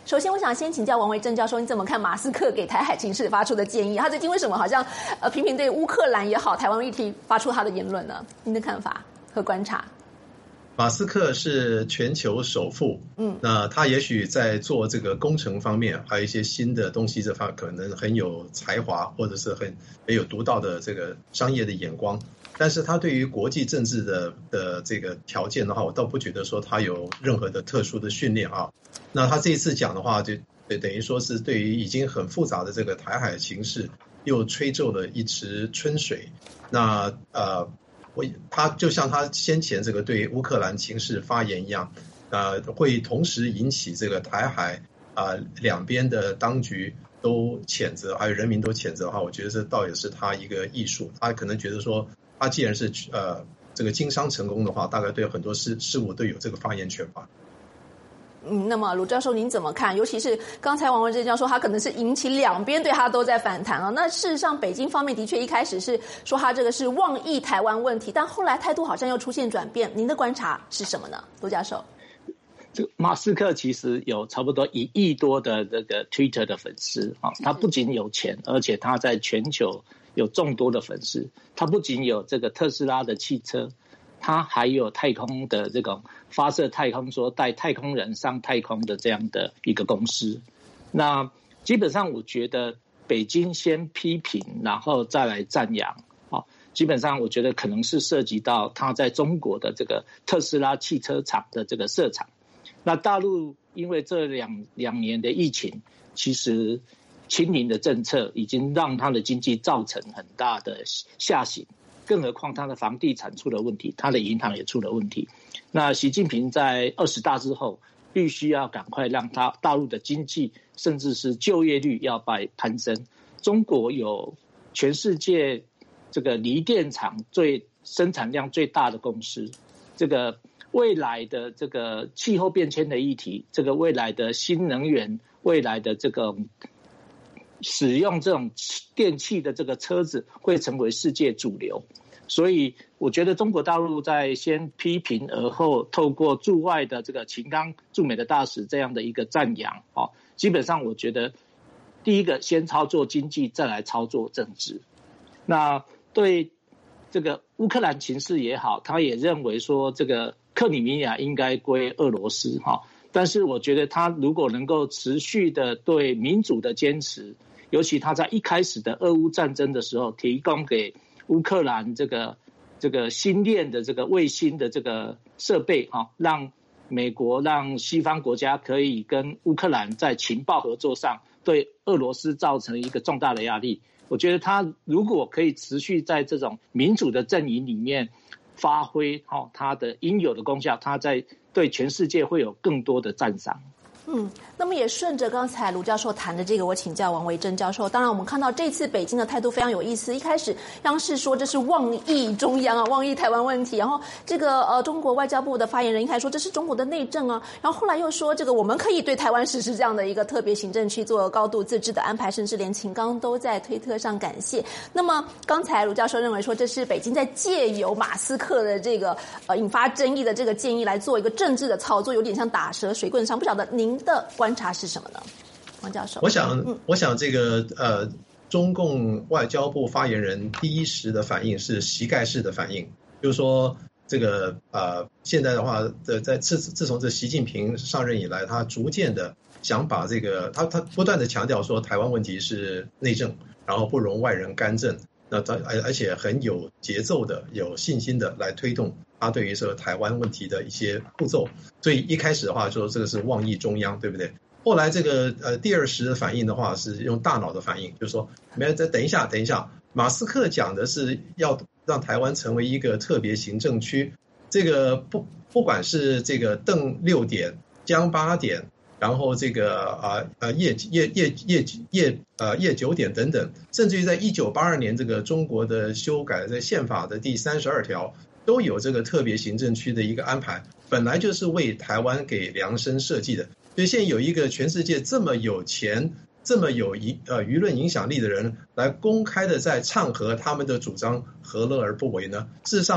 首先，我想先请教王维正教授，你怎么看马斯克给台海情势发出的建议？他最近为什么好像呃频频对乌克兰也好、台湾议题发出他的言论呢？您的看法和观察？ 马斯克是全球首富，嗯，那他也许在做这个工程方面，还有一些新的东西，这方可能很有才华，或者是很很有独到的这个商业的眼光。但是他对于国际政治的的这个条件的话，我倒不觉得说他有任何的特殊的训练啊。那他这一次讲的话，就等于说是对于已经很复杂的这个台海情势，又吹皱了一池春水。那呃。他就像他先前这个对乌克兰情势发言一样，呃，会同时引起这个台海啊、呃、两边的当局都谴责，还有人民都谴责的话，我觉得这倒也是他一个艺术。他可能觉得说，他既然是呃这个经商成功的话，大概对很多事事物都有这个发言权吧。 嗯，那么卢教授您怎么看？尤其是刚才王文正教授他可能是引起两边对他都在反弹啊。那事实上，北京方面的确一开始是说他这个是妄议台湾问题，但后来态度好像又出现转变。您的观察是什么呢，卢教授？ 这个马斯克其实有差不多一亿多的这个 Twitter 的粉丝啊，他不仅有钱，而且他在全球有众多的粉丝。他不仅有这个特斯拉的汽车。它还有太空的这种发射太空说带太空人上太空的这样的一个公司。那基本上我觉得北京先批评然后再来赞扬，基本上我觉得可能是涉及到它在中国的这个特斯拉汽车厂的这个设厂。那大陆因为这两两年的疫情，其实清零的政策已经让它的经济造成很大的下行。更何况它的房地产出了问题，它的银行也出了问题。那习近平在二十大之后，必须要赶快让他大陆的经济甚至是就业率要by攀升。中国有全世界这个锂电厂最生产量最大的公司，这个未来的这个气候变迁的议题，这个未来的新能源，未来的这个。使用这种电器的这个车子会成为世界主流，所以我觉得中国大陆在先批评而后透过驻外的这个秦刚驻美的大使这样的一个赞扬，基本上我觉得第一个先操作经济再来操作政治。那对这个乌克兰情势也好，他也认为说这个克里米亚应该归俄罗斯，但是我觉得他如果能够持续的对民主的坚持，尤其他在一开始的俄乌战争的时候，提供给乌克兰这个这个星链的这个卫星的这个设备，哈，让美国让西方国家可以跟乌克兰在情报合作上对俄罗斯造成一个重大的压力。我觉得他如果可以持续在这种民主的阵营里面发挥好他的应有的功效，他在对全世界会有更多的赞赏。 嗯，那么也顺着刚才卢教授谈的这个，我请教王维正教授。当然，我们看到这次北京的态度非常有意思。一开始央视说这是妄议中央啊，妄议台湾问题。然后这个呃中国外交部的发言人一开始说这是中国的内政啊，然后后来又说这个我们可以对台湾实施这样的一个特别行政区做高度自治的安排，甚至连秦刚都在推特上感谢。那么刚才卢教授认为说这是北京在借由马斯克的这个呃引发争议的这个建议来做一个政治的操作，有点像打蛇水棍上。不晓得您的观察是什么呢，王教授？ 我想，嗯、我想这个呃，中共外交部发言人第一时的反应是膝盖式的反应，就是说这个呃，现在的话，在在自自从这习近平上任以来，他逐渐的想把这个他他不断的强调说，台湾问题是内政，然后不容外人干政。那他而而且很有节奏的、有信心的来推动他对于这个台湾问题的一些步骤。所以一开始的话说这个是妄议中央，对不对？后来这个呃第二时的反应的话是用大脑的反应，就是说没再等一下，等一下，马斯克讲的是要让台湾成为一个特别行政区，这个不不管是这个邓六点、江八点。然后这个啊呃叶叶叶叶叶呃叶九点等等，甚至于在一九八二年这个中国的修改的宪法的第三十二条都有这个特别行政区的一个安排，本来就是为台湾给量身设计的。所以现在有一个全世界这么有钱、这么有舆呃舆论影响力的人来公开的在唱和他们的主张，何乐而不为呢？事实上，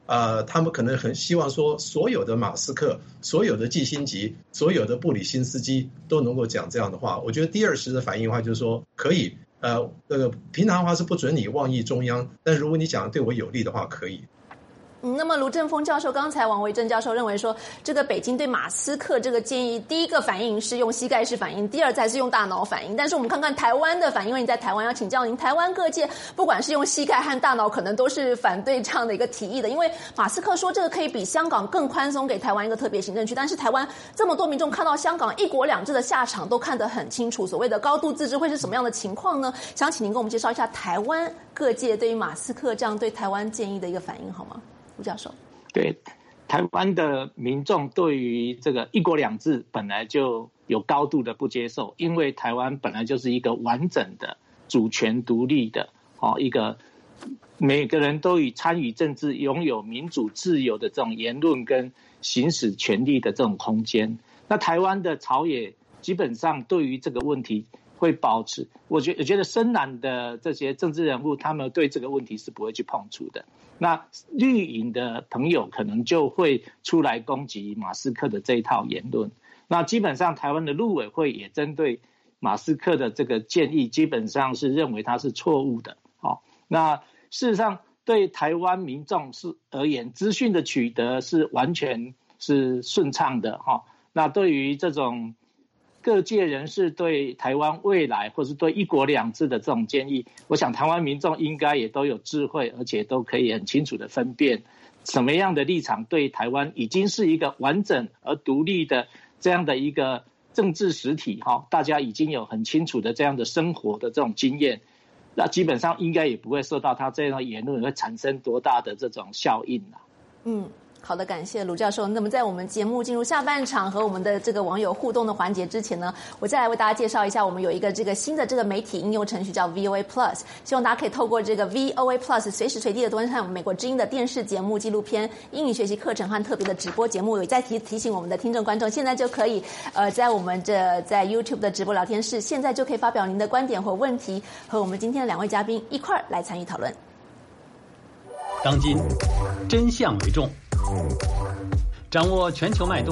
呃，他们可能很希望说，所有的马斯克、所有的季辛吉、所有的布里辛斯基都能够讲这样的话。我觉得第二时的反应的话，就是说可以，呃，那个平常的话是不准你妄议中央，但是如果你讲对我有利的话，可以。 嗯，那么卢正峰教授，刚才王维正教授认为说，这个北京对马斯克这个建议，第一个反应是用膝盖式反应，第二才是用大脑反应。但是我们看看台湾的反应，因为你在台湾，要请教您，台湾各界不管是用膝盖和大脑，可能都是反对这样的一个提议的。因为马斯克说这个可以比香港更宽松，给台湾一个特别行政区，但是台湾这么多民众看到香港一国两制的下场都看得很清楚，所谓的高度自治会是什么样的情况呢？想请您给我们介绍一下台湾各界对于马斯克这样对台湾建议的一个反应好吗？吴教授。 对，台湾的民众对于这个一国两制本来就有高度的不接受，因为台湾本来就是一个完整的主权独立的哦一个每个人都以参与政治、拥有民主自由的这种言论跟行使权利的这种空间。那台湾的朝野基本上对于这个问题会保持，我觉得我觉得深蓝的这些政治人物，他们对这个问题是不会去碰触的。那绿营的朋友可能就会出来攻击马斯克的这一套言论。那基本上台湾的陆委会也针对马斯克的这个建议，基本上是认为他是错误的。好，那事实上对台湾民众是而言，资讯的取得是完全是顺畅的。哈，那对于这种各界人士对台湾未来或是对一国两制的这种建议，我想台湾民众应该也都有智慧，而且都可以很清楚的分辨什么样的立场对台湾已经是一个完整而独立的这样的一个政治实体，大家已经有很清楚的这样的生活的这种经验，那基本上应该也不会受到他这样的言论会产生多大的这种效应啦。 嗯。好的，感谢卢教授。那么在我们节目进入下半场和我们的这个网友互动的环节之前呢，我再来为大家介绍一下，我们有一个这个新的这个媒体应用程序叫 V O A Plus， 希望大家可以透过这个 V O A Plus 随时随地的观看我们美国之音的电视节目、纪录片、英语学习课程和特别的直播节目。我再提提醒我们的听众观众，现在就可以呃在我们这在 YouTube 的直播聊天室，现在就可以发表您的观点或问题，和我们今天的两位嘉宾一块儿来参与讨论。 当今真相为重，掌握全球脉动，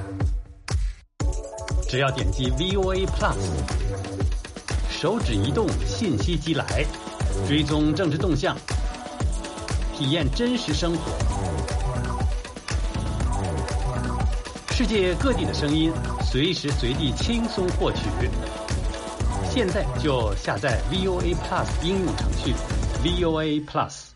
只要点击 V O A Plus， 手指移动，信息即来，追踪政治动向，体验真实生活，世界各地的声音，随时随地轻松获取。现在就下载 V O A Plus 应用程序 V O A Plus。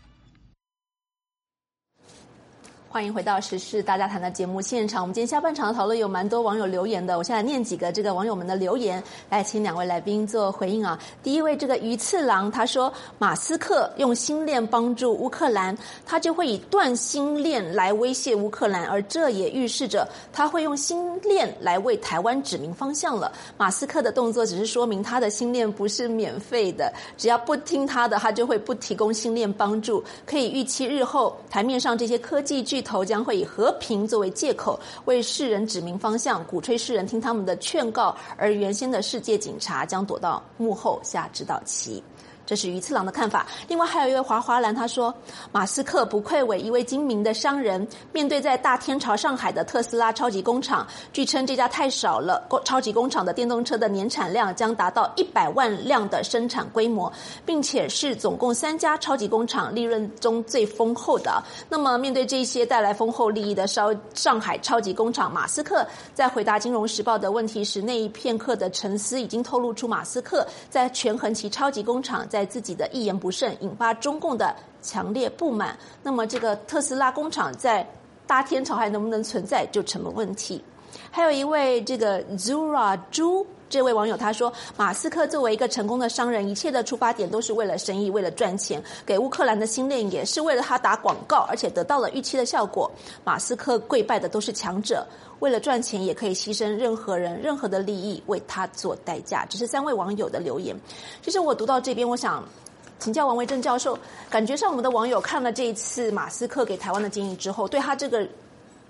欢迎回到时事大家谈的节目现场。我们今天下半场的讨论有蛮多网友留言的，我现在念几个这个网友们的留言，来请两位来宾做回应啊。第一位这个鱼次郎他说，马斯克用星链帮助乌克兰，他就会以断星链来威胁乌克兰，而这也预示着他会用星链来为台湾指明方向了。马斯克的动作只是说明他的星链不是免费的，只要不听他的，他就会不提供星链帮助。可以预期日后台面上这些科技巨头将会以和平作为借口，为世人指明方向，鼓吹世人听他们的劝告，而原先的世界警察将躲到幕后下指导棋。这是鱼次郎的看法。另外还有一位华华兰，他说，马斯克不愧为一位精明的商人，面对在大天朝上海的特斯拉超级工厂，据称这家太少了，超级工厂的电动车的年产量将达到一百万辆的生产规模，并且是总共三家超级工厂利润中最丰厚的。那么面对这些带来丰厚利益的上海超级工厂，马斯克在回答金融时报的问题时，那一片刻的沉思已经透露出马斯克在权衡其超级工厂在在自己的一言不慎引发中共的强烈不满，那么这个特斯拉工厂在大天朝还能不能存在就成了问题。还有一位这个 Zura 猪这位网友他说，马斯克作为一个成功的商人，一切的出发点都是为了生意，为了赚钱，给乌克兰的星链也是为了他打广告，而且得到了预期的效果。马斯克跪拜的都是强者，为了赚钱也可以牺牲任何人任何的利益为他做代价。这是三位网友的留言。其实我读到这边，我想请教王维正教授，感觉上我们的网友看了这一次马斯克给台湾的建议之后，对他这个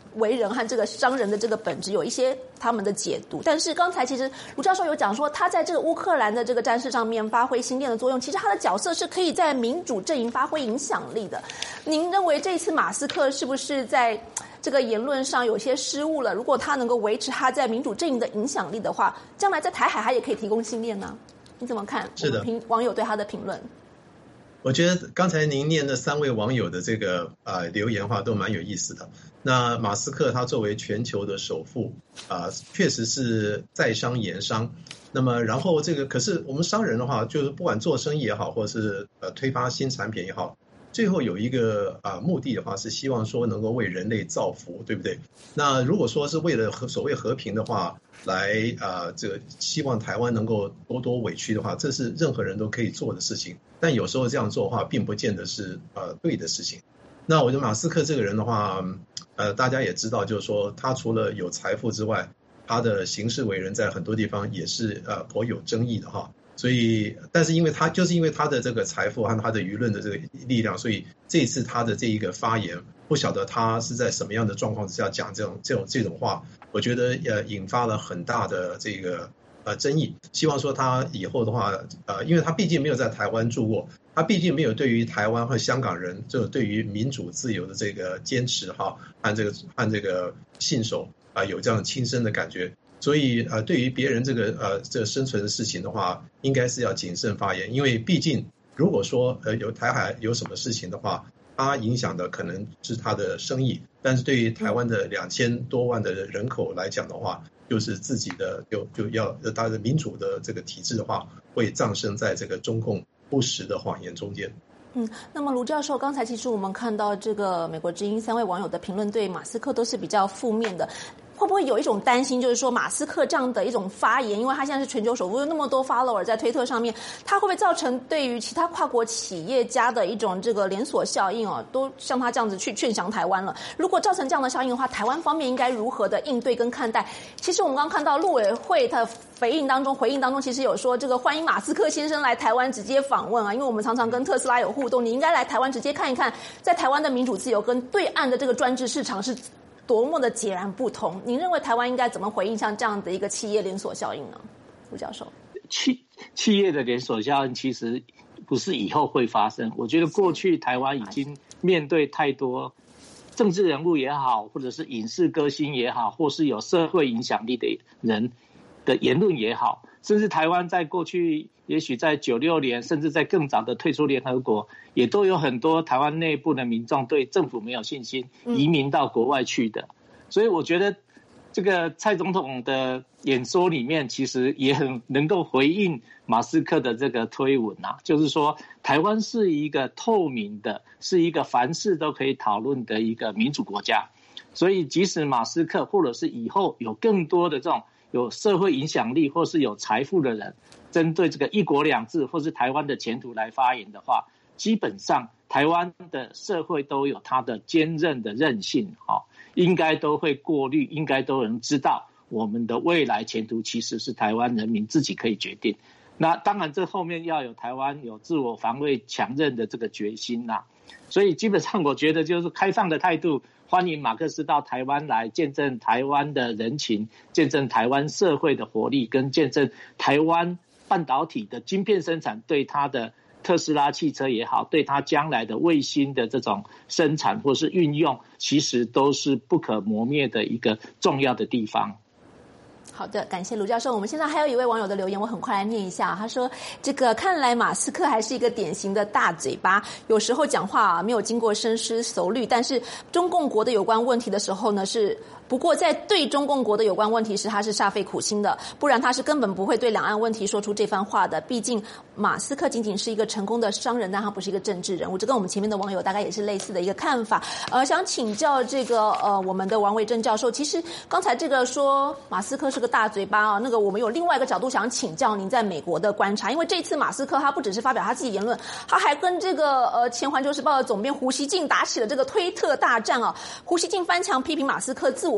为人和这个商人的这个本质有一些他们的解读。但是刚才其实卢教授有讲说，他在这个乌克兰的这个战事上面发挥新店的作用，其实他的角色是可以在民主阵营发挥影响力的。您认为这次马斯克是不是在这个言论上有些失误了？如果他能够维持他在民主阵营的影响力的话，将来在台海他也可以提供新店呢？你怎么看？ 是的， 网友对他的评论。 我觉得刚才您念的三位网友的这个呃留言话都蛮有意思的。那马斯克他作为全球的首富啊、呃，确实是在商言商。那么然后这个可是我们商人的话，就是不管做生意也好，或者是呃推发新产品也好，最后有一个啊、呃、目的的话，是希望说能够为人类造福，对不对？那如果说是为了和所谓和平的话，来啊、呃、这个希望台湾能够多多委屈的话，这是任何人都可以做的事情。但有时候这样做的话，并不见得是呃对的事情。那我觉得马斯克这个人的话，呃，大家也知道，就是说他除了有财富之外，他的行事为人在很多地方也是呃颇有争议的哈。所以，但是因为他就是因为他的这个财富和他的舆论的这个力量，所以这一次他的这一个发言，不晓得他是在什么样的状况之下讲这种这种这种话，我觉得呃引发了很大的这个呃争议。希望说他以后的话，呃，因为他毕竟没有在台湾住过，他毕竟没有对于台湾和香港人就对于民主自由的这个坚持哈，和这个和这个信守啊、呃、有这样亲身的感觉。所以呃，对于别人这个呃这个生存的事情的话，应该是要谨慎发言，因为毕竟如果说呃有台海有什么事情的话，它影响的可能是他的生意，但是对于台湾的两千多万的人口来讲的话，就是自己的就就要他的民主的这个体制的话，会葬身在这个中共不实的谎言中间。 嗯，那么卢教授，刚才其实我们看到这个美国之音三位网友的评论对马斯克都是比较负面的。会不会有一种担心，就是说马斯克这样的一种发言，因为他现在是全球首富，有那么多 follower 在推特上面，他会不会造成对于其他跨国企业家的一种这个连锁效应哦？都像他这样子去劝降台湾了。如果造成这样的效应的话，台湾方面应该如何的应对跟看待？其实我们刚刚看到陆委会的回应当中，回应当中其实有说这个欢迎马斯克先生来台湾直接访问啊，因为我们常常跟特斯拉有互动，你应该来台湾直接看一看，在台湾的民主自由跟对岸的这个专制市场是多么的截然不同。您认为台湾应该怎么回应像这样的一个企业连锁效应呢？卢教授， 企企业的连锁效应其实不是以后会发生，我觉得过去台湾已经面对太多政治人物也好，或者是影视歌星也好，或是有社会影响力的人的言论也好，甚至台湾在过去也许在九六年甚至在更早的退出联合国，也都有很多台湾内部的民众对政府没有信心，移民到国外去的。所以我觉得这个蔡总统的演说里面其实也很能够回应马斯克的这个推文啊，就是说台湾是一个透明的，是一个凡事都可以讨论的一个民主国家。所以即使马斯克或者是以后有更多的这种有社会影响力或是有财富的人针对这个一国两制或是台湾的前途来发言的话，基本上台湾的社会都有它的坚韧的韧性，应该都会过滤，应该都能知道我们的未来前途其实是台湾人民自己可以决定。那当然这后面要有台湾有自我防卫强韧的这个决心啦。所以基本上我觉得就是开放的态度，欢迎马克思到台湾来见证台湾的人情，见证台湾社会的活力，跟见证台湾半导体的晶片生产对它的特斯拉汽车也好，对它将来的卫星的这种生产或是运用，其实都是不可磨灭的一个重要的地方。 好的，感谢卢教授。我们现在还有一位网友的留言，我很快来念一下。他说：“这个看来马斯克还是一个典型的大嘴巴，有时候讲话啊没有经过深思熟虑，但是中共国的有关问题的时候呢是。”不过在对中共国的有关问题时，他是煞费苦心的，不然他是根本不会对两岸问题说出这番话的。毕竟马斯克仅仅是一个成功的商人，但他不是一个政治人物。这跟我们前面的网友大概也是类似的一个看法。呃，想请教这个呃我们的王维正教授，其实刚才这个说马斯克是个大嘴巴啊，那个我们有另外一个角度想请教您在美国的观察，因为这次马斯克他不只是发表他自己言论，他还跟这个呃前环球时报的总编胡锡进打起了这个推特大战啊。胡锡进翻墙批评马斯克自我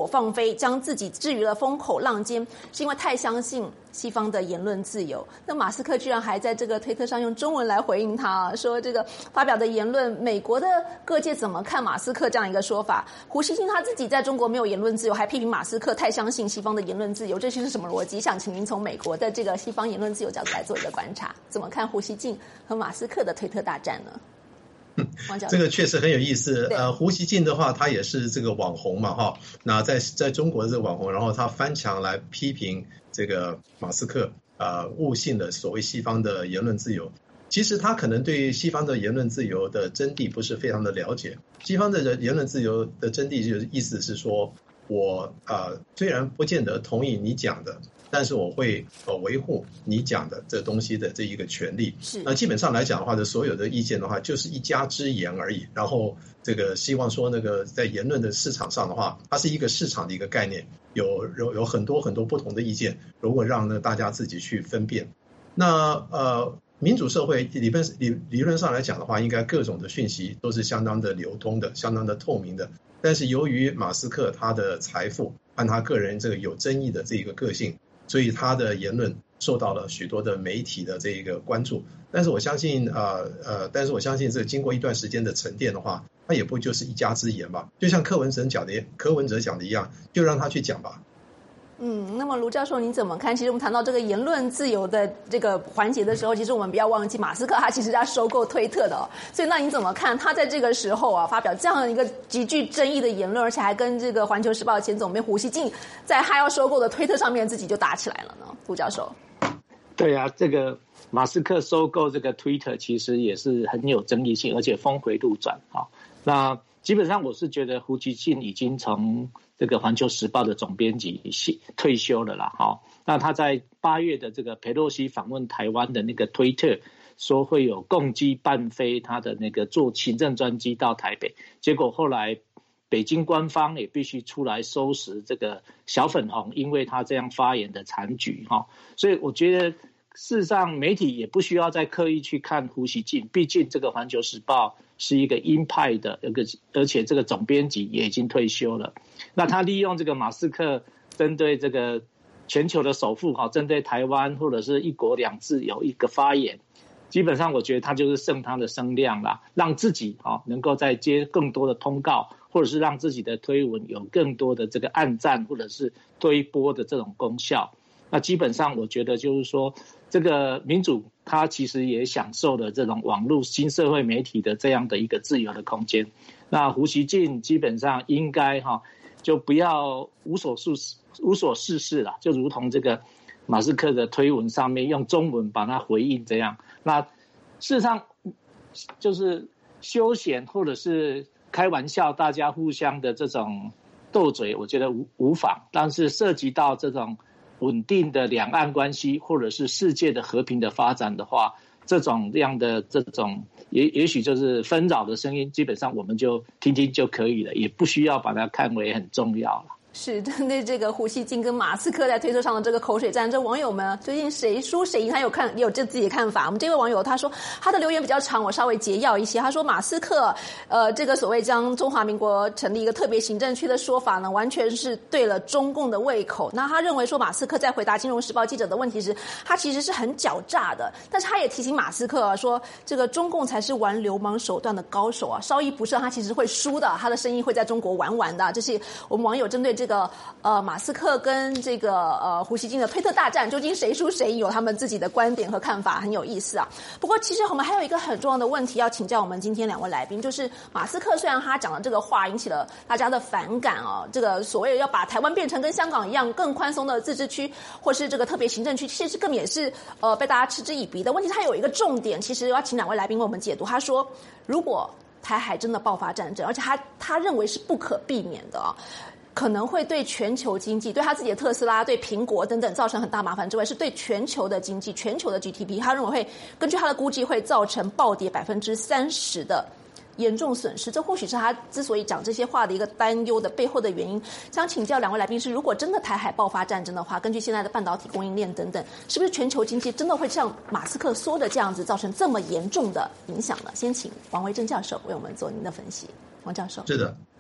火放飞，将自己置于了风口浪尖，是因为太相信西方的言论自由。那马斯克居然还在这个推特上用中文来回应他，说这个发表的言论，美国的各界怎么看马斯克这样一个说法？胡锡进他自己在中国没有言论自由，还批评马斯克太相信西方的言论自由，这是什么逻辑？想请您从美国的这个西方言论自由角度来做一个观察，怎么看胡锡进和马斯克的推特大战呢？ 这个确实很有意思。呃，胡锡进的话，他也是这个网红嘛，哈。那在在中国的这个网红，然后他翻墙来批评这个马斯克，呃，误信了所谓西方的言论自由。其实他可能对西方的言论自由的真谛不是非常的了解。西方的言论自由的真谛就是意思是说，我呃虽然不见得同意你讲的，但是我会呃维护你讲的这东西的这一个权利。 是。 那基本上来讲的话，的所有的意见的话，就是一家之言而已。然后这个希望说那个在言论的市场上的话，它是一个市场的一个概念，有有有很多很多不同的意见，如果让呢大家自己去分辨。那呃。民主社会理论理理论上来讲的话，应该各种的讯息都是相当的流通的，相当的透明的。但是由于马斯克他的财富和他个人这个有争议的这一个个性，所以他的言论受到了许多的媒体的这一个关注。但是我相信，呃呃，但是我相信这经过一段时间的沉淀的话，他也不就是一家之言吧？就像柯文哲讲的，柯文哲讲的一样，就让他去讲吧。 嗯，那么卢教授您怎么看？其实我们谈到这个言论自由的这个环节的时候，其实我们不要忘记马斯克他其实要收购推特的哦。所以那你怎么看他在这个时候啊发表这样一个极具争议的言论，而且还跟这个环球时报前总编胡锡进在他要收购的推特上面自己就打起来了呢？卢教授。 对啊，这个马斯克收购这个 Twitter 其实也是很有争议性，而且峰回路转啊。那基本上我是觉得胡锡进已经从这个环球时报的总编辑退休了啦，哈。那他在八月的这个裴洛西访问台湾的那个推特说会有共机伴飞他的那个坐行政专机到台北，结果后来北京官方也必须出来收拾这个小粉红，因为他这样发言的惨举哈。所以我觉得事实上媒体也不需要再刻意去看胡锡进，毕竟这个环球时报是一个鹰派的，而且这个总编辑也已经退休了。那他利用这个马斯克针对这个全球的首富，针对台湾或者是一国两制有一个发言，基本上我觉得他就是胜他的声量啦，让自己能够再接更多的通告，或者是让自己的推文有更多的这个按赞或者是推播的这种功效。那基本上我觉得就是说，这个民主它其实也享受了这种网络新社会媒体的这样的一个自由的空间。那胡锡进基本上应该哈就不要无所事事无所事事了，就如同这个马斯克的推文上面用中文把它回应这样。那事实上就是休闲或者是开玩笑，大家互相的这种斗嘴，我觉得无无妨。但是涉及到这种稳定的两岸关系，或者是世界的和平的发展的话，这种样的这种也也许就是纷扰的声音，基本上我们就听听就可以了，也不需要把它看为很重要了。 是针对这个胡锡进跟马斯克在推特上的这个口水战，这网友们最近谁输谁赢，他有看也有这自己的看法。我们这位网友他说他的留言比较长，我稍微截要一些。他说马斯克呃这个所谓将中华民国成立一个特别行政区的说法呢，完全是对了中共的胃口。那他认为说马斯克在回答金融时报记者的问题时，他其实是很狡诈的，但是他也提醒马斯克、啊、说这个中共才是玩流氓手段的高手啊，稍一不慎他其实会输的，他的生意会在中国玩完的。这是我们网友针对这个呃马斯克跟这个呃胡锡进的推特大战，究竟谁输谁赢，有他们自己的观点和看法，很有意思啊。不过其实我们还有一个很重要的问题要请教我们今天两位来宾，就是马斯克虽然他讲的这个话引起了大家的反感啊，这个所谓要把台湾变成跟香港一样更宽松的自治区或是这个特别行政区，其实根本也是呃被大家嗤之以鼻的。问题他有一个重点，其实要请两位来宾为我们解读。他说如果台海真的爆发战争，而且他他认为是不可避免的啊，可能会对全球经济，对他自己的特斯拉、对苹果等等造成很大麻烦之外，是对全球的经济、全球的 G D P， 他认为会根据他的估计会造成暴跌百分之三十的严重损失。这或许是他之所以讲这些话的一个担忧的背后的原因。想请教两位来宾是，如果真的台海爆发战争的话，根据现在的半导体供应链等等，是不是全球经济真的会像马斯克说的这样子造成这么严重的影响呢？先请王维正教授为我们做您的分析。王教授。 是的。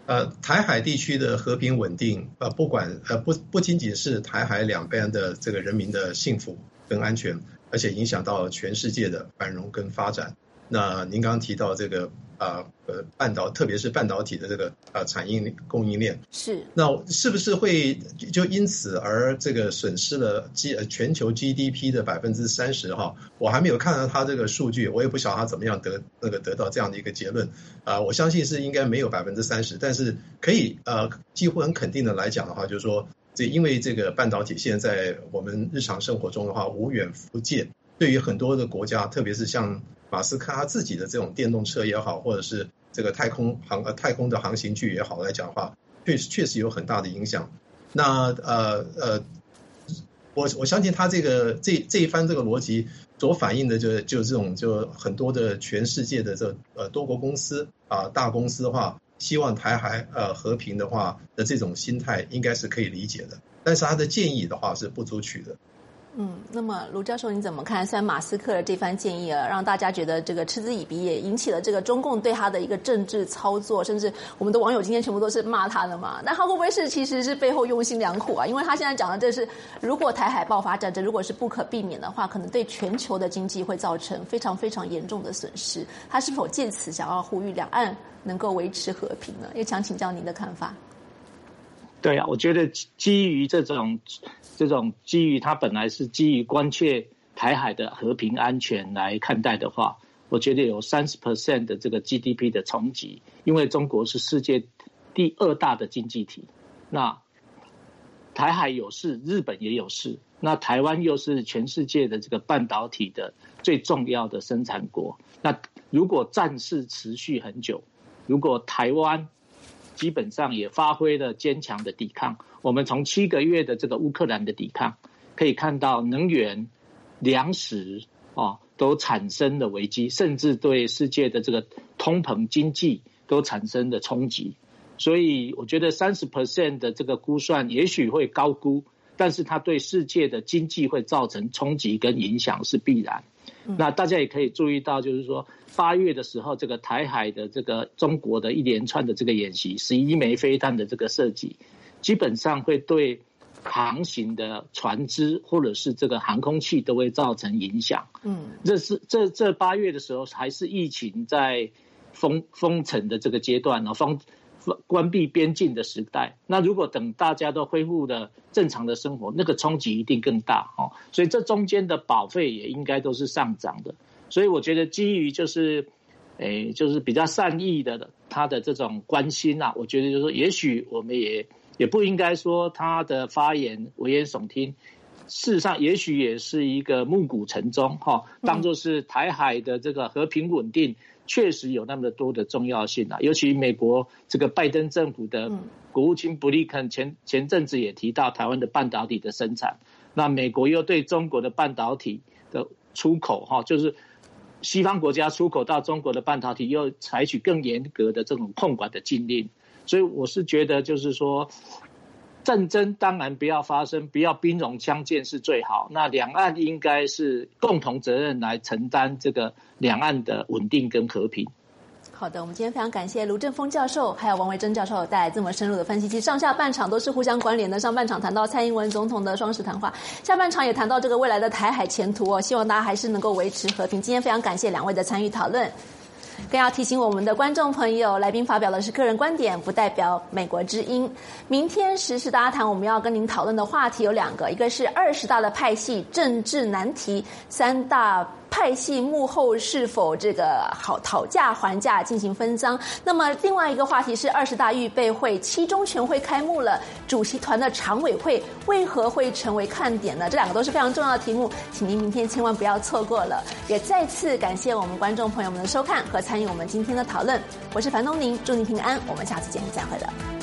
呃，台海地区的和平稳定，呃，不管呃不不仅仅是台海两边的这个人民的幸福跟安全，而且影响到全世界的繁荣跟发展。那您刚刚提到这个呃呃半导，特别是半导体的这个呃产业供应链， 是那是不是会就因此而这个损失了 G 呃全球 G D P 的百分之三十哈？我还没有看到他这个数据，我也不晓得他怎么样得那个得到这样的一个结论啊、呃。我相信是应该没有百分之三十，但是可以呃几乎很肯定的来讲的话，就是说这因为这个半导体现在我们日常生活中的话无远弗届，对于很多的国家，特别是像马斯克他自己的这种电动车也好，或者是这个太空航呃太空的航行具也好来讲的话，确实确实有很大的影响。那呃呃，我我相信他这个这这一番这个逻辑所反映的就就这种就很多的全世界的这呃多国公司啊、呃、大公司的话，希望台海呃和平的话的这种心态应该是可以理解的，但是他的建议的话是不足取的。 嗯，那么卢教授你怎么看？虽然马斯克的这番建议啊，让大家觉得这个嗤之以鼻，也引起了这个中共对他的一个政治操作，甚至我们的网友今天全部都是骂他的嘛。那他会不会是其实是背后用心良苦啊？因为他现在讲的这是，如果台海爆发战争，如果是不可避免的话，可能对全球的经济会造成非常非常严重的损失。他是否借此想要呼吁两岸能够维持和平呢？也想请教您的看法。 对啊，我觉得基于这种这种基于它本来是基于关切台海的和平安全来看待的话，我觉得有 百分之三十 的这个 G D P 的冲击，因为中国是世界第二大的经济体，那台海有事，日本也有事，那台湾又是全世界的这个半导体的最重要的生产国，那如果战事持续很久，如果台湾基本上也发挥了坚强的抵抗。我们从七个月的这个乌克兰的抵抗，可以看到能源、粮食哦都产生了危机，甚至对世界的这个通膨经济都产生了冲击。所以我觉得 百分之三十 的这个估算也许会高估，但是它对世界的经济会造成冲击跟影响是必然。那大家也可以注意到，就是说八月的时候，这个台海的这个中国的一连串的这个演习，十一枚飞弹的这个设计，基本上会对航行的船只或者是这个航空器都会造成影响。嗯，这是这这八月的时候还是疫情在封封城的这个阶段，封关闭边境的时代。那如果等大家都恢复了正常的生活，那个冲击一定更大哦。所以这中间的保费也应该都是上涨的。所以我觉得基于就是，诶，就是比较善意的他的这种关心啊，我觉得就是说，也许我们也也不应该说他的发言危言耸听。事实上，也许也是一个暮鼓晨钟哈，当作是台海的这个和平稳定。确实有那么多的重要性啊，尤其美国这个拜登政府的国务卿布林肯前前阵子也提到台湾的半导体的生产，那美国又对中国的半导体的出口哈，就是西方国家出口到中国的半导体又采取更严格的这种控管的禁令，所以我是觉得就是说，战争当然不要发生，不要兵戎相见是最好。那两岸应该是共同责任来承担这个两岸的稳定跟和平。 好的，我们今天非常感谢卢正峰教授还有王维珍教授带来这么深入的分析。其实上下半场都是互相关联的，上半场谈到蔡英文总统的双十谈话，下半场也谈到这个未来的台海前途哦，希望大家还是能够维持和平。今天非常感谢两位的参与讨论。更要提醒我们的观众朋友，来宾发表的是个人观点，不代表美国之音。明天时事大家谈，我们要跟您讨论的话题有两个，一个是二十大的派系政治难题，三大派系幕后是否这个好讨价还价进行分赃。那么另外一个话题是二十大预备会，七中全会开幕了，主席团的常委会为何会成为看点呢？这两个都是非常重要的题目，请您明天千万不要错过了。也再次感谢我们观众朋友们的收看和参与我们今天的讨论，我是樊东宁，祝您平安，我们下次节目再会了。